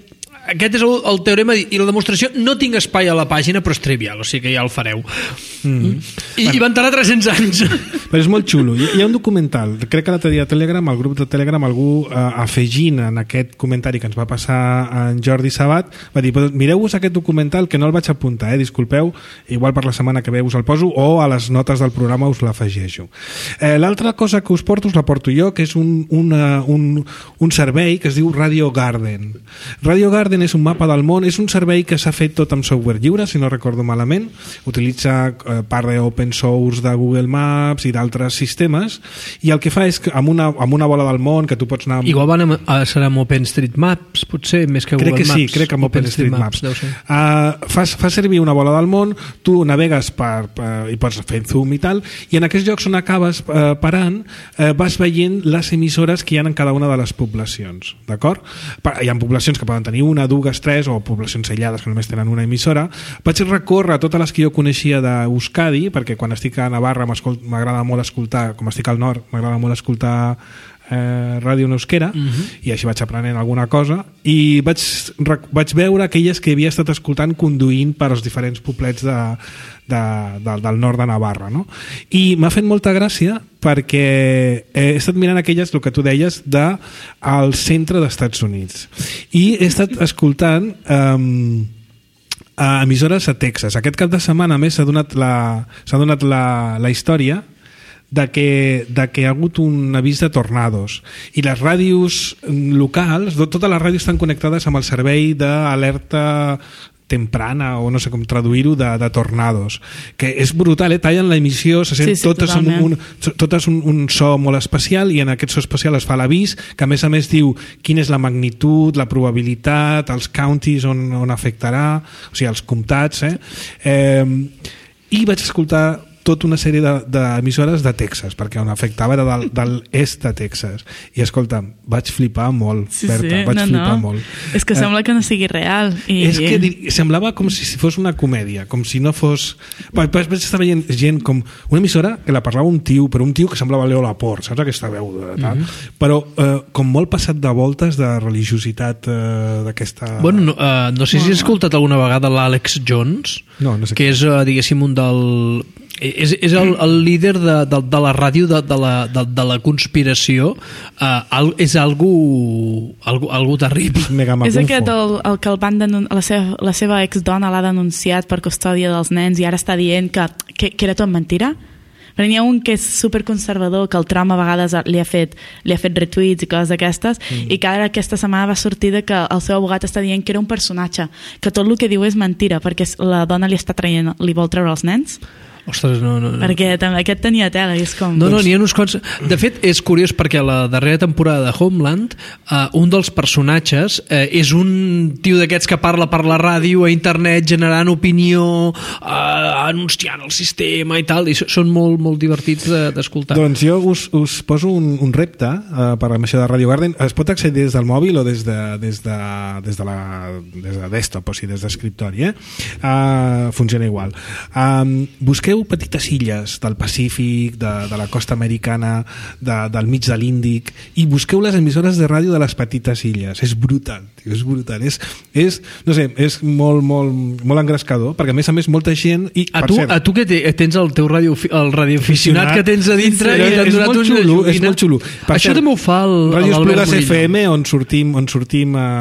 aquest és el, el teorema i la demostració. No tinc espai a la pàgina, però és trivial, o sigui que ja el fareu. Mm. I, bueno. I van tardar tres-cents anys.
Però és molt xulo. Hi, hi ha un documental, crec que l'altre dia a Telegram, al grup de Telegram, algú eh, afegint en aquest comentari que ens va passar en Jordi Sabat, va dir, mireu-vos aquest documental, que no el vaig apuntar, eh, disculpeu, igual per la setmana que ve us el poso, o a les notes del programa us l'afegeixo. Eh, L'altra cosa que us porto, us la porto jo, que és un, una, un, un servei que es diu Radio Garden. Radio Garden és un mapa del món, és un servei que s'ha fet tot amb software lliure, si no recordo malament, utilitza eh, part d'open source de Google Maps i d'altres sistemes, i el que fa és que amb una, amb una bola del món que tu pots anar...
Igual van a, a, serà amb OpenStreetMaps, potser, més que Google
Maps. Crec que
Maps.
sí, crec que amb OpenStreetMaps. OpenStreet uh, fa, fa servir una bola del món, tu navegues per, per, i pots fer zoom i tal, i en aquests llocs on acabes uh, parant, uh, vas veient les emissores que hi ha en cada una de les poblacions, d'acord? Hi ha poblacions que poden tenir una, dues, tres, o poblacions aïllades que només tenen una emissora. Vaig recórrer totes les que jo coneixia d'Euskadi, perquè quan estic a Navarra m'agrada molt escoltar, com estic al nord, m'agrada molt escoltar eh, ràdio en euskera, uh-huh. i així vaig aprenent alguna cosa, i vaig, vaig veure aquelles que havia estat escoltant conduint per als diferents poblets de, de, de, del nord de Navarra, no? I m'ha fet molta gràcia perquè he estat mirant aquelles, el que tu deies, de al centre dels Estats Units, i he estat escoltant eh, a emissores a Texas. Aquest cap de setmana, a més, s'ha donat la, s'ha donat la, la història de que, de que hi ha hagut un avís de tornados, i les ràdios locals, totes les ràdios estan connectades amb el servei d'alerta temprana, o no sé com traduir-ho, de, de tornados, que és brutal, eh? Tallen l'emissió, se sent sí, sí, totes, un, un, totes un, un so molt especial, i en aquest so especial es fa l'avís, que a més a més diu quina és la magnitud, la probabilitat, els counties on, on afectarà, o sigui, els comtats, eh? Eh, i vaig escoltar tota una sèrie d'emissores de, de Texas, perquè on afectava era del, de l'est de Texas, i escolta, vaig flipar molt, sí, Berta, sí. vaig no, flipar no. molt.
És que sembla que no sigui real. I...
És que semblava com si fos una comèdia, com si no fos... Vaig estar veient gent com una emissora que la parlava un tio, però un tio que semblava Leo Laporte, saps aquesta veu? De, tal? Mm-hmm. Però eh, com molt passat de voltes de religiositat eh, d'aquesta...
Bueno, no, uh, no sé si has escoltat alguna vegada l'Àlex Jones,
no, no sé
que és, uh, diguéssim, un del... És, és el, el líder de, de, de la ràdio de, de, la, de, de la conspiració. Uh, és algú, algú, algú terrible.
És aquest el, el que el van denun... la, seva, la seva exdona l'ha denunciat per custòdia dels nens, i ara està dient que, que, que era tot mentira? Però n'hi ha un que és superconservador, que el Trump a vegades li ha fet, li ha fet retuits i coses d'aquestes, mm. i que ara aquesta setmana va sortir de que el seu abogat està dient que era un personatge, que tot el que diu és mentira, perquè la dona li està traient, li vol treure els nens.
Ostres, no, no, no.
Perquè també aquest tenia tela i és com...
No, no, n'hi ha uns quants... De fet, és curiós perquè a la darrera temporada de Homeland uh, un dels personatges uh, és un tio d'aquests que parla per la ràdio, a internet, generant opinió, uh, anunciant el sistema i tal, i són molt, molt divertits d'escoltar.
Doncs jo us, us poso un, un repte uh, per això de Radio Garden. Es pot accedir des del mòbil o des de, des de, des de, la, des de desktop, o sigui, des d'escriptori, eh? Uh, funciona igual. Um, busqueu petites illes del Pacífic, de, de la costa americana, de, del mig de l'Índic, i busqueu les emissores de ràdio de les petites illes. És brutal, tio, és brutal. És, és, no sé, és molt, molt, molt engrescador, perquè a més a més molta gent... I,
a, tu, cert, a tu que tens el teu radio, el radioaficionat que tens a dintre, sí, i t'han donat una
xulo, joguina. És molt xulo. Per
Això
cert,
també ho fa el,
Ràdio Esplugues F M,
Murillo.
on sortim, on sortim a,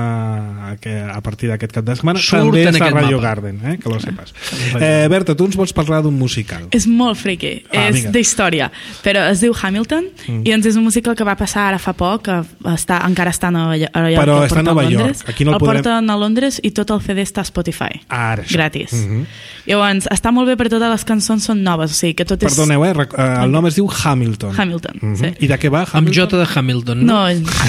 a, a partir d'aquest cap de setmana, també està Radio mapa. Garden, eh, que lo sepas. Eh, Berta, tu ens vols parlar d'un musical?
És molt friki, ah, és d'història, però es diu Hamilton, mm. i ens és un musical que va passar ara fa poc, que està, encara està a Nova York,
però està a Nova York. Aquí no el,
el podrem... porten a Londres, i tot el C D està a Spotify,
ara,
gratis.
Mm-hmm.
Llavors, està molt bé, perquè totes les cançons són noves, o sigui que tot és...
Perdoneu, eh? El nom es diu Hamilton.
Hamilton,
mm-hmm.
sí.
I de què va Hamilton?
Amb J de Hamilton, no?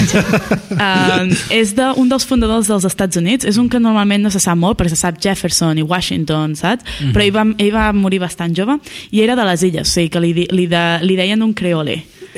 No, uh, és de, un dels fundadors dels Estats Units, és un que normalment no se sap molt, perquè se sap Jefferson i Washington, saps? Mm-hmm. Però ell va, ell va morir bastant jove, i era de les illes, o sigui que li, li, de, li deien un creole.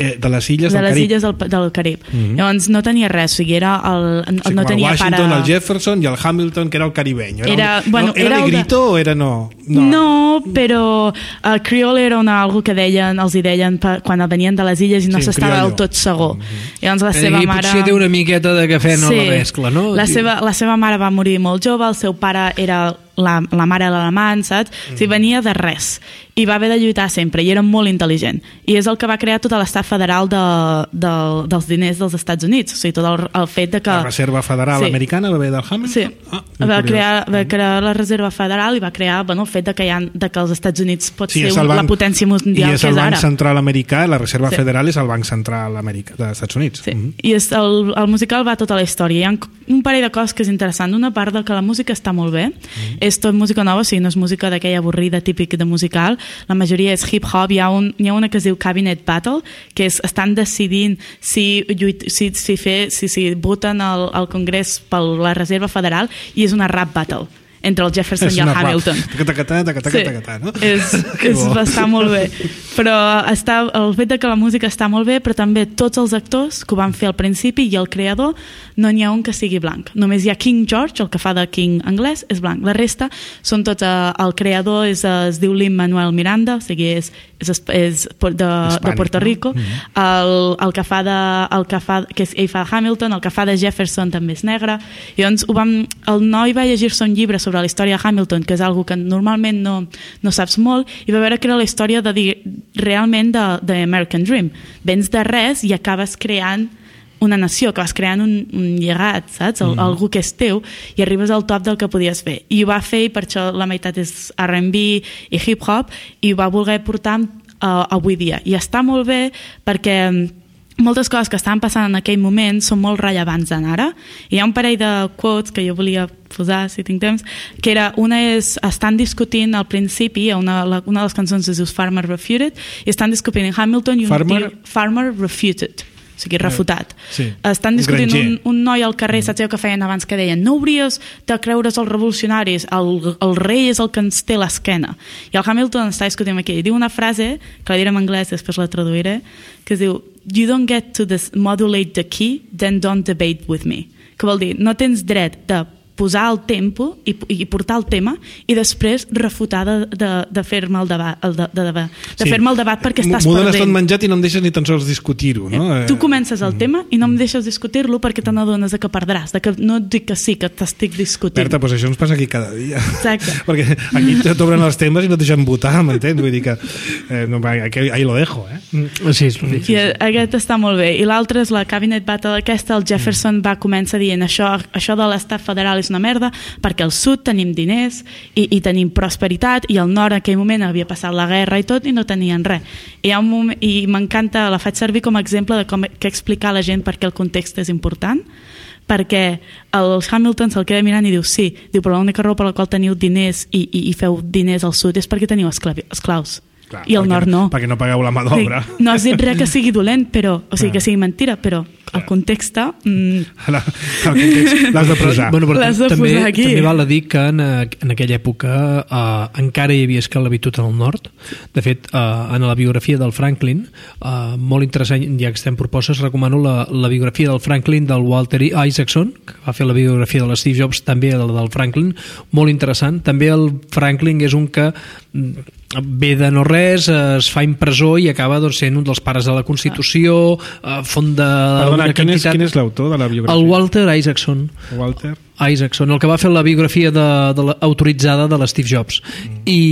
eh, de les illes
de
del
les
Carib.
illes del, del Carib.
Mhm.
Llavors no tenia res, o sigui, era el,
O sigui,
no
com
tenia
el Washington,
pare...
el Jefferson i el Hamilton, que era el caribeño. Era,
Era-
un,
bueno,
no, era,
era el de-
negrito o era no?
No, no però el criol era una, algo que deien, els hi deien pa, quan venien de les illes i no
Sí,
s'estava
criollo.
del tot segur.
Mhm.
Llavors la
I
seva mare...
potser té una miqueta de cafè en la mescla, no?
La seva, la seva mare va morir molt jove, el seu pare era la, la mare de l'alemany, saps? Mm. O sigui, venia de res i va haver de lluitar sempre i era molt intel·ligent i és el que va crear tota l'estat federal de, de, dels diners dels Estats Units, o sigui, tot el, el fet de que...
La Reserva Federal
Sí.
Americana va haver del Hamilton?
Sí,
Ah,
va,
curiós.
crear, va crear la Reserva Federal i va crear bueno, el fet de que, hi ha, de que els Estats Units pot
Sí,
ser
és el
un,
banc-
la potència
I
mundial
és
que
el
és
Banc
ara.
Central Americà, la Reserva
Sí.
Federal és el Banc Central Americà dels Estats Units.
Sí.
Mhm.
I és el, el musical va tota la història. Hi ha un parell de coses que és interessant. Una part de que la música està molt bé, mm. és tot música nova, o sigui, no és música d'aquella avorrida típica de musical, la majoria és hip-hop. Hi ha, un, hi ha una que es diu Cabinet Battle, que és, estan decidint si, lluit, si, si, fer, si, si voten al, al Congrés per la Reserva Federal i és una rap battle entre el Jefferson
És
i el
una rap.
Hamilton.
Taca-taca, taca-taca,
Sí,
taca-taca, no?
és,
Que
és,
bo.
està molt bé. Però està, el fet de que la música està molt bé, però també tots els actors que ho van fer al principi i el creador, no n'hi ha un que sigui blanc. Només hi ha King George, el que fa de King anglès, és blanc. La resta són tots... Eh, el creador és, eh, es diu Lin-Manuel Miranda, o sigui, és, és, és de, de
Hispànic,
Puerto
no?
Rico.
Mhm.
El, el que fa de... El que fa, que és, ell fa Hamilton, el que fa de Jefferson també és negre. I doncs ho vam, el noi va llegir-se un llibre sobre la història de Hamilton, que és algo que normalment no, no saps molt, i va veure que era la història de dir, realment de, de American Dream. Vens de res i acabes creant una nació, acabes creant un, un llegat, saps? El, mm. algú que és teu, i arribes al top del que podies fer. I ho va fer, i per això la meitat és R and B i hip-hop, i ho va voler portar uh, avui dia. I està molt bé perquè moltes coses que estaven passant en aquell moment són molt rellevants en ara. Hi ha un parell de quotes que jo volia posar, si tinc temps, que era, una és, estan discutint al principi, una, la, una de les cançons es diu Farmer Refuted, i estan discutint en Hamilton i un
Farmer?
tio, Farmer Refuted, o sigui, refutat.
Sí.
Estan
Un
discutint
granger.
un, un noi al carrer, saps allò que feien abans, que deien no hauries de creure's els revolucionaris, el, el rei és el que ens té l'esquena. I el Hamilton està discutint aquí, i diu una frase, que la diré en anglès, després la traduiré, que es diu, you don't get to this modulate the key, then don't debate with me. Que vol dir, no tens dret de posar el tempo i, i portar el tema i després refutar de, de, de fer-me el debat, el de, de, de, de
Sí.
fer-me el debat perquè estàs
M'ho dones tot
perdent.
menjat i no em deixes ni tan sols discutir-ho, no?
Tu comences el tema i no em deixes discutir-lo perquè te n'adones de que perdràs, de que no et dic que sí, que t'estic discutint.
Berta, doncs això ens passa aquí cada dia.
Exacte.
Perquè aquí t'obren els temes i no et deixen votar, m'entens? Vull dir que eh, no, aquí, ahí lo dejo, eh?
Sí, sí, sí, sí.
I aquest està molt bé. I l'altre és la Cabinet Battle aquesta, el Jefferson va començar dient això, això de l'estat federal és una merda perquè al sud tenim diners i, i tenim prosperitat i al nord en aquell moment havia passat la guerra i tot i no tenien res. I, hi ha un moment, i m'encanta, la faig servir com a exemple de com que explicar a la gent perquè el context és important, perquè el Hamilton se'l queda mirant i diu sí, diu, però l'única raó per la qual teniu diners i, i, i feu diners al sud és perquè teniu esclavi, esclaus.
Clar,
I al nord no.
Perquè no pagueu la mà d'obra.
Sí, no has dit res que sigui dolent, però, o sigui, que sigui mentira, però el context... Mm,
La- el context L'has de posar.
Bueno, però
L'has de
també,
posar aquí.
també val a dir que en, en aquella època eh, encara hi havia esclavitud en el nord. De fet, eh, en la biografia del Franklin, eh, molt interessant, ja que estem propostes, recomano la, la biografia del Franklin del Walter Isaacson, que va fer la biografia de l'Steve Jobs, també la del Franklin, molt interessant. També el Franklin és un que mm, ve de no res, es fa en presó i acaba doncs, sent un dels pares de la Constitució, eh, font de
Perdona,
una
quin és,
quantitat...
quin és l'autor de la biografia?
El Walter Isaacson.
Walter.
Isaacson, el que va fer la biografia de, de la, autoritzada de l'Steve Jobs. Mm. I,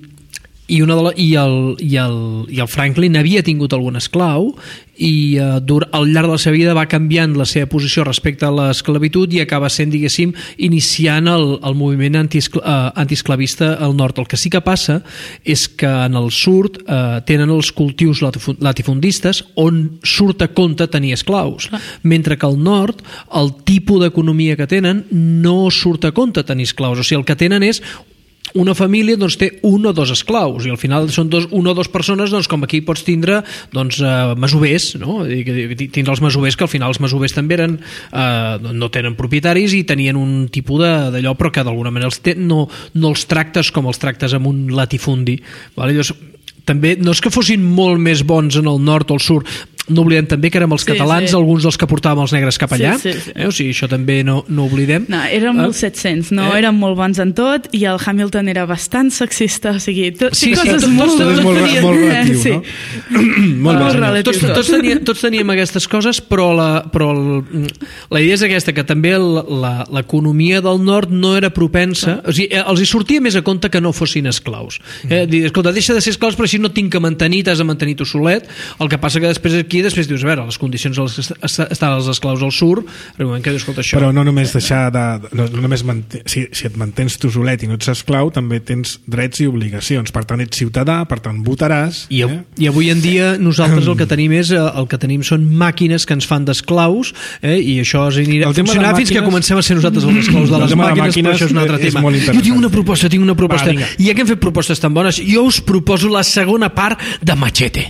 i, una de la, i, el, i, el, i el Franklin havia tingut algun esclau i eh, dur, al llarg de la seva vida va canviant la seva posició respecte a l'esclavitud i acaba sent, diguéssim, iniciant el, el moviment antiescla, eh, antiesclavista al nord. El que sí que passa és que en el sud eh, tenen els cultius latifundistes on surt a compte tenir esclaus,
Clar.
mentre que al nord el tipus d'economia que tenen no surt a compte tenir esclaus, o sigui, el que tenen és una família doncs, té un o dos esclaus i al final són dos, una o dues persones doncs, com aquí pots tindre doncs, eh, masovers, no? Tindre els masovers que al final els masovers també eren, eh, no tenen propietaris i tenien un tipus d'allò però que d'alguna manera els té, no, no els tractes com els tractes amb un latifundi, vale? Llavors, també no és que fossin molt més bons en el nord o el sud, no oblidem també que érem els
Sí,
catalans,
sí.
alguns dels que portàvem els negres cap allà,
Sí, sí, sí.
Eh? O sigui, això també no, no oblidem.
No, érem
Eh?
molt set-cents, no?
Eh?
Érem molt bons en tot i el Hamilton era bastant sexista, o sigui, tot,
Sí, sí,
coses
tot-
molt...
tot
és molt,
tenien-
molt relatiu,
sí.
no? molt bé,
Molt
senyor.
relatiu.
Tots, tots, teníem, tots teníem aquestes coses, però, la, però el, la idea és aquesta, que també el- la- l'economia del nord no era propensa, o sigui, eh, els hi sortia més a compte que no fossin esclaus. Eh? Dir, escolta, deixa de ser esclaus, però així no tinc que mantenir, t'has de mantenir tu solet. El que passa que després aquí, després dius, a veure, les condicions en les que est- estan els esclaus al sur, arriba un moment que dius, escolta, això...
Però no només deixar de... No, no només manten, si, si et mantens tu solet i no ets esclau, també tens drets i obligacions. Per tant, ets ciutadà, per tant, votaràs.
I,
eh?
I avui en dia nosaltres el que tenim és eh, el que tenim són màquines que ens fan d'esclaus, eh, i això anirà
El tema de
funcionar fins que
màquines-
comencem a ser nosaltres els esclaus de
El
les
tema de
màquines, però
màquines
això és un altre
és
tema.
molt
Jo
interessant.
tinc una proposta, tinc una proposta.
Va, vinga.
I ja que hem fet propostes tan bones, jo us proposo la segona part de Machete.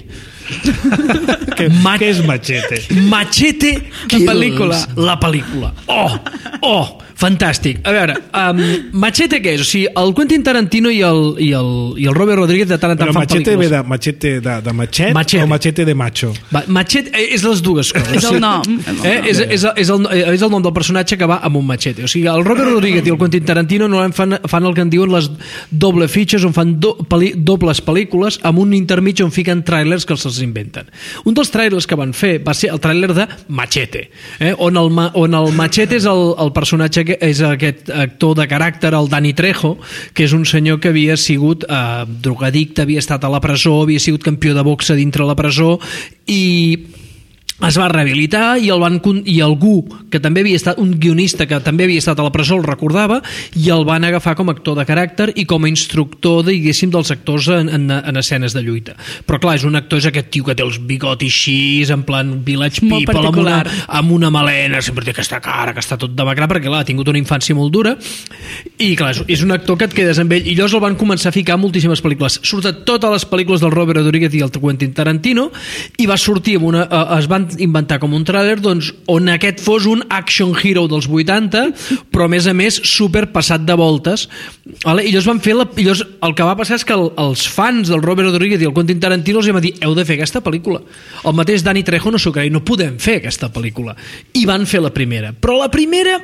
Què,
Ma-
què és Machete?
Machete Kills.
pel·lícula.
La pel·lícula. Oh, oh, fantàstic. A veure, um, Machete què és? O sigui, el Quentin Tarantino i el, i el, i el Robert Rodríguez de tant en tant
Però
fan
Machete ve
pel·lícules.
de Machete de, de machet
Machete.
o Machete de macho?
Va, Machete eh, és les dues coses.
És el nom.
Eh? És, és, és, el, és el nom del personatge que va amb un machete. O sigui, el Robert Rodríguez i el Quentin Tarantino normalment fan, fan el que en diuen les doble features, on fan do, peli, dobles pel·lícules amb un intermig on fiquen trailers que se'ls inventen. Un dels trailers que van fer va ser el trailer de Machete, eh? on, el, ma- on el Machete és el, el personatge que és aquest actor de caràcter, el Danny Trejo, que és un senyor que havia sigut eh, drogadicte, havia estat a la presó, havia sigut campió de boxa dintre la presó i es va rehabilitar i, el van, con- i algú que també havia estat un guionista que també havia estat a la presó el recordava i el van agafar com a actor de caràcter i com a instructor, diguéssim, dels actors en, en, en escenes de lluita. Però clar, és un actor, és aquest tio que té els bigotis així, en plan Village
Molt
People, amb una,
particular.
amb una melena, sempre té aquesta cara que està tot demacrat, perquè clar, ha tingut una infància molt dura i clar, és- és un actor que et quedes amb ell i llavors el van començar a ficar a moltíssimes pel·lícules. Surt a totes les pel·lícules del Robert Rodríguez i el Quentin Tarantino i va sortir amb una... Eh, es van inventar com un tràiler doncs, on aquest fos un action hero dels vuitanta, però a més a més super passat de voltes. Vale? I llavors van fer la, i llavors el que va passar és que el, els fans del Robert Rodríguez i el Quentin Tarantino els van dir, heu de fer aquesta pel·lícula. El mateix Danny Trejo no s'ho creia, no podem fer aquesta pel·lícula. I van fer la primera. Però la primera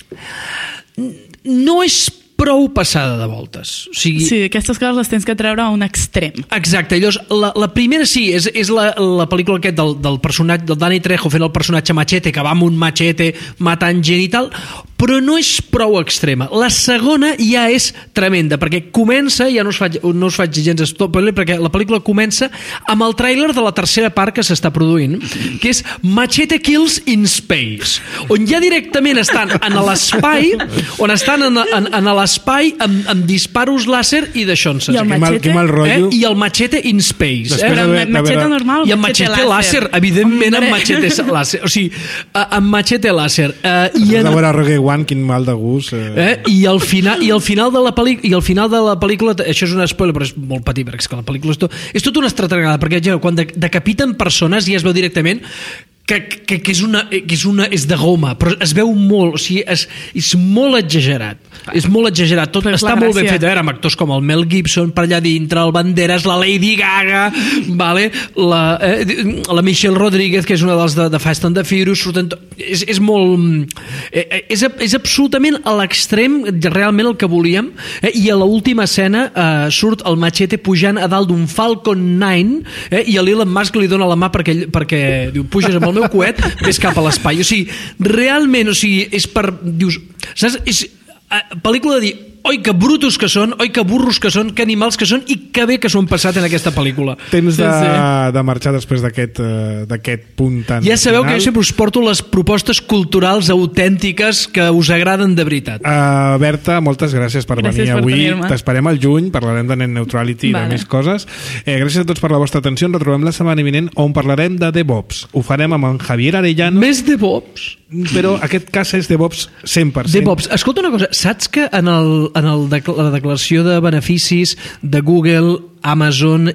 no és prou passada de voltes. O sigui,
Sí, aquestes coses les tens que treure a un extrem.
exacte, llavors la, la primera sí, és, és la, la pel·lícula aquest del, del personatge del Danny Trejo fent el personatge Machete, que va amb un machete matant gent i tal, però no és prou extrema. La segona ja és tremenda, perquè comença, ja no us faig, no us faig gens spoiler, perquè la pel·lícula comença amb el tràiler de la tercera part que s'està produint, que és Machete Kills in Space, on ja directament estan en l'espai, on estan en, en, en l'espai amb, amb disparos làser i d'això en
I el
Que mal,
Machete?
que mal rotllo.
Eh? I el Machete in Space.
Després
Eh?
Però
d'haver-
amb machete
d'haver-
normal
I
o
amb machete làser, evidentment amb
Hombre.
machete làser. O sigui, eh, amb machete làser. Eh, i,
Has
en,
de veure Rogue One, quin mal de gust. Eh?
eh, i, al final, I al final de la pel·lícula, i al final de la pel·lícula, això és un spoiler, però és molt petit, perquè és que la pel·lícula és tot, és tot una estratagada, perquè ja, quan de, decapiten persones ja es veu directament que, que, que, és una, que és, una, és de goma, però es veu molt, o sigui, és, és molt exagerat. És molt exagerat, tot
Però és
està
la
molt ben
gràcia.
fet, a veure, amb actors com el Mel Gibson per allà dintre, el Banderas, la Lady Gaga, vale? la, eh, la Michelle Rodríguez, que és una dels de, de Fast and the Furious, surten to... és, és molt... Eh, és, és absolutament a l'extrem realment el que volíem, eh? I a l'última escena eh, surt el Machete pujant a dalt d'un Falcon nou, eh? I l'Elon Musk li dona la mà perquè, ell- perquè diu, puges amb el meu coet, ves cap a l'espai. O sigui, realment, o sigui, és per... Dius, saps? És eh, pel·lícula de dir, oi que brutos que són, oi que burros que són, que animals que són i que bé que s'ho han passat en aquesta pel·lícula.
Temps de,
Sí, sí.
de marxar després d'aquest uh, d'aquest punt tan
Ja sabeu que
final.
jo sempre us porto les propostes culturals autèntiques que us agraden de veritat.
Uh, Berta, moltes gràcies per
Gràcies
venir
per
avui.
tenir-me.
T'esperem al juny, parlarem de net neutrality i
Vale.
de més coses. Eh, gràcies a tots per la vostra atenció. Ens retrobem la setmana vinent on parlarem de DevOps. Ho farem amb en Javier Arellano,
Més de bobs.
però aquest cas és DevOps cent per cent.
DevOps. Escolta una cosa, saps que en, el, en el de, la declaració de beneficis de Google, Amazon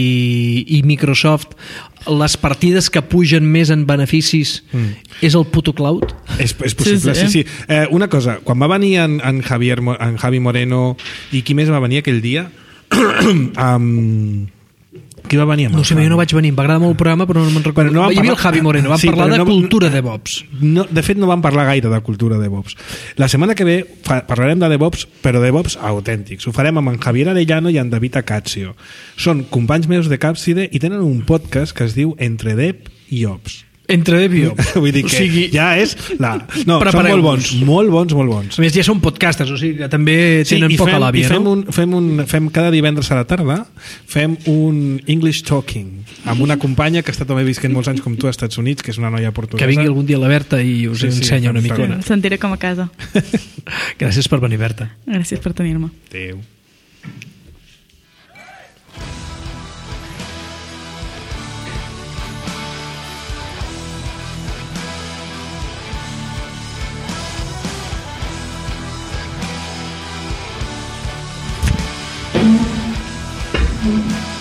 i, i Microsoft, les partides que pugen més en beneficis mm. és el puto cloud?
És, és possible, sí,
Sí,
sí.
sí.
sí. Eh, una cosa, quan va venir en, en, Javier, Mo- en Javi Moreno i qui més va venir aquell dia? um, qui va venir amb
No
el
sé,
Javi?
jo no vaig venir, em va agradar molt el programa, però no me'n recordo.
Però no van
Hi havia
parlar-
el Javi Moreno, vam
Sí,
parlar
però
de
no-
cultura DevOps.
No, de fet, no vam parlar gaire de cultura DevOps. La setmana que ve fa, parlarem de DevOps, però DevOps autèntics. Ho farem amb en Javier Arellano i en David Acazio. Són companys meus de Capside i tenen un podcast que es diu Entre Dev i Ops.
Entre Dev i Ops.
Vull dir que
O sigui,
ja és... La... No, són
Prepareu-vos.
molt bons, molt bons, molt bons.
a més, ja són podcasters, o sigui que també tenen
i
poca
fem, i
làbia,
fem,
no?
un, fem, un, fem cada divendres a la tarda fem un English Talking amb una companya que ha estat també visquent molts anys com tu als Estats Units, que és una noia portuguesa.
Que vingui algun dia la Berta i us
Sí, sí,
ensenya una
fem-
micona.
Em sentiré com a casa.
Gràcies per venir, Berta.
Gràcies per tenir-me.
Adéu.
Thank you.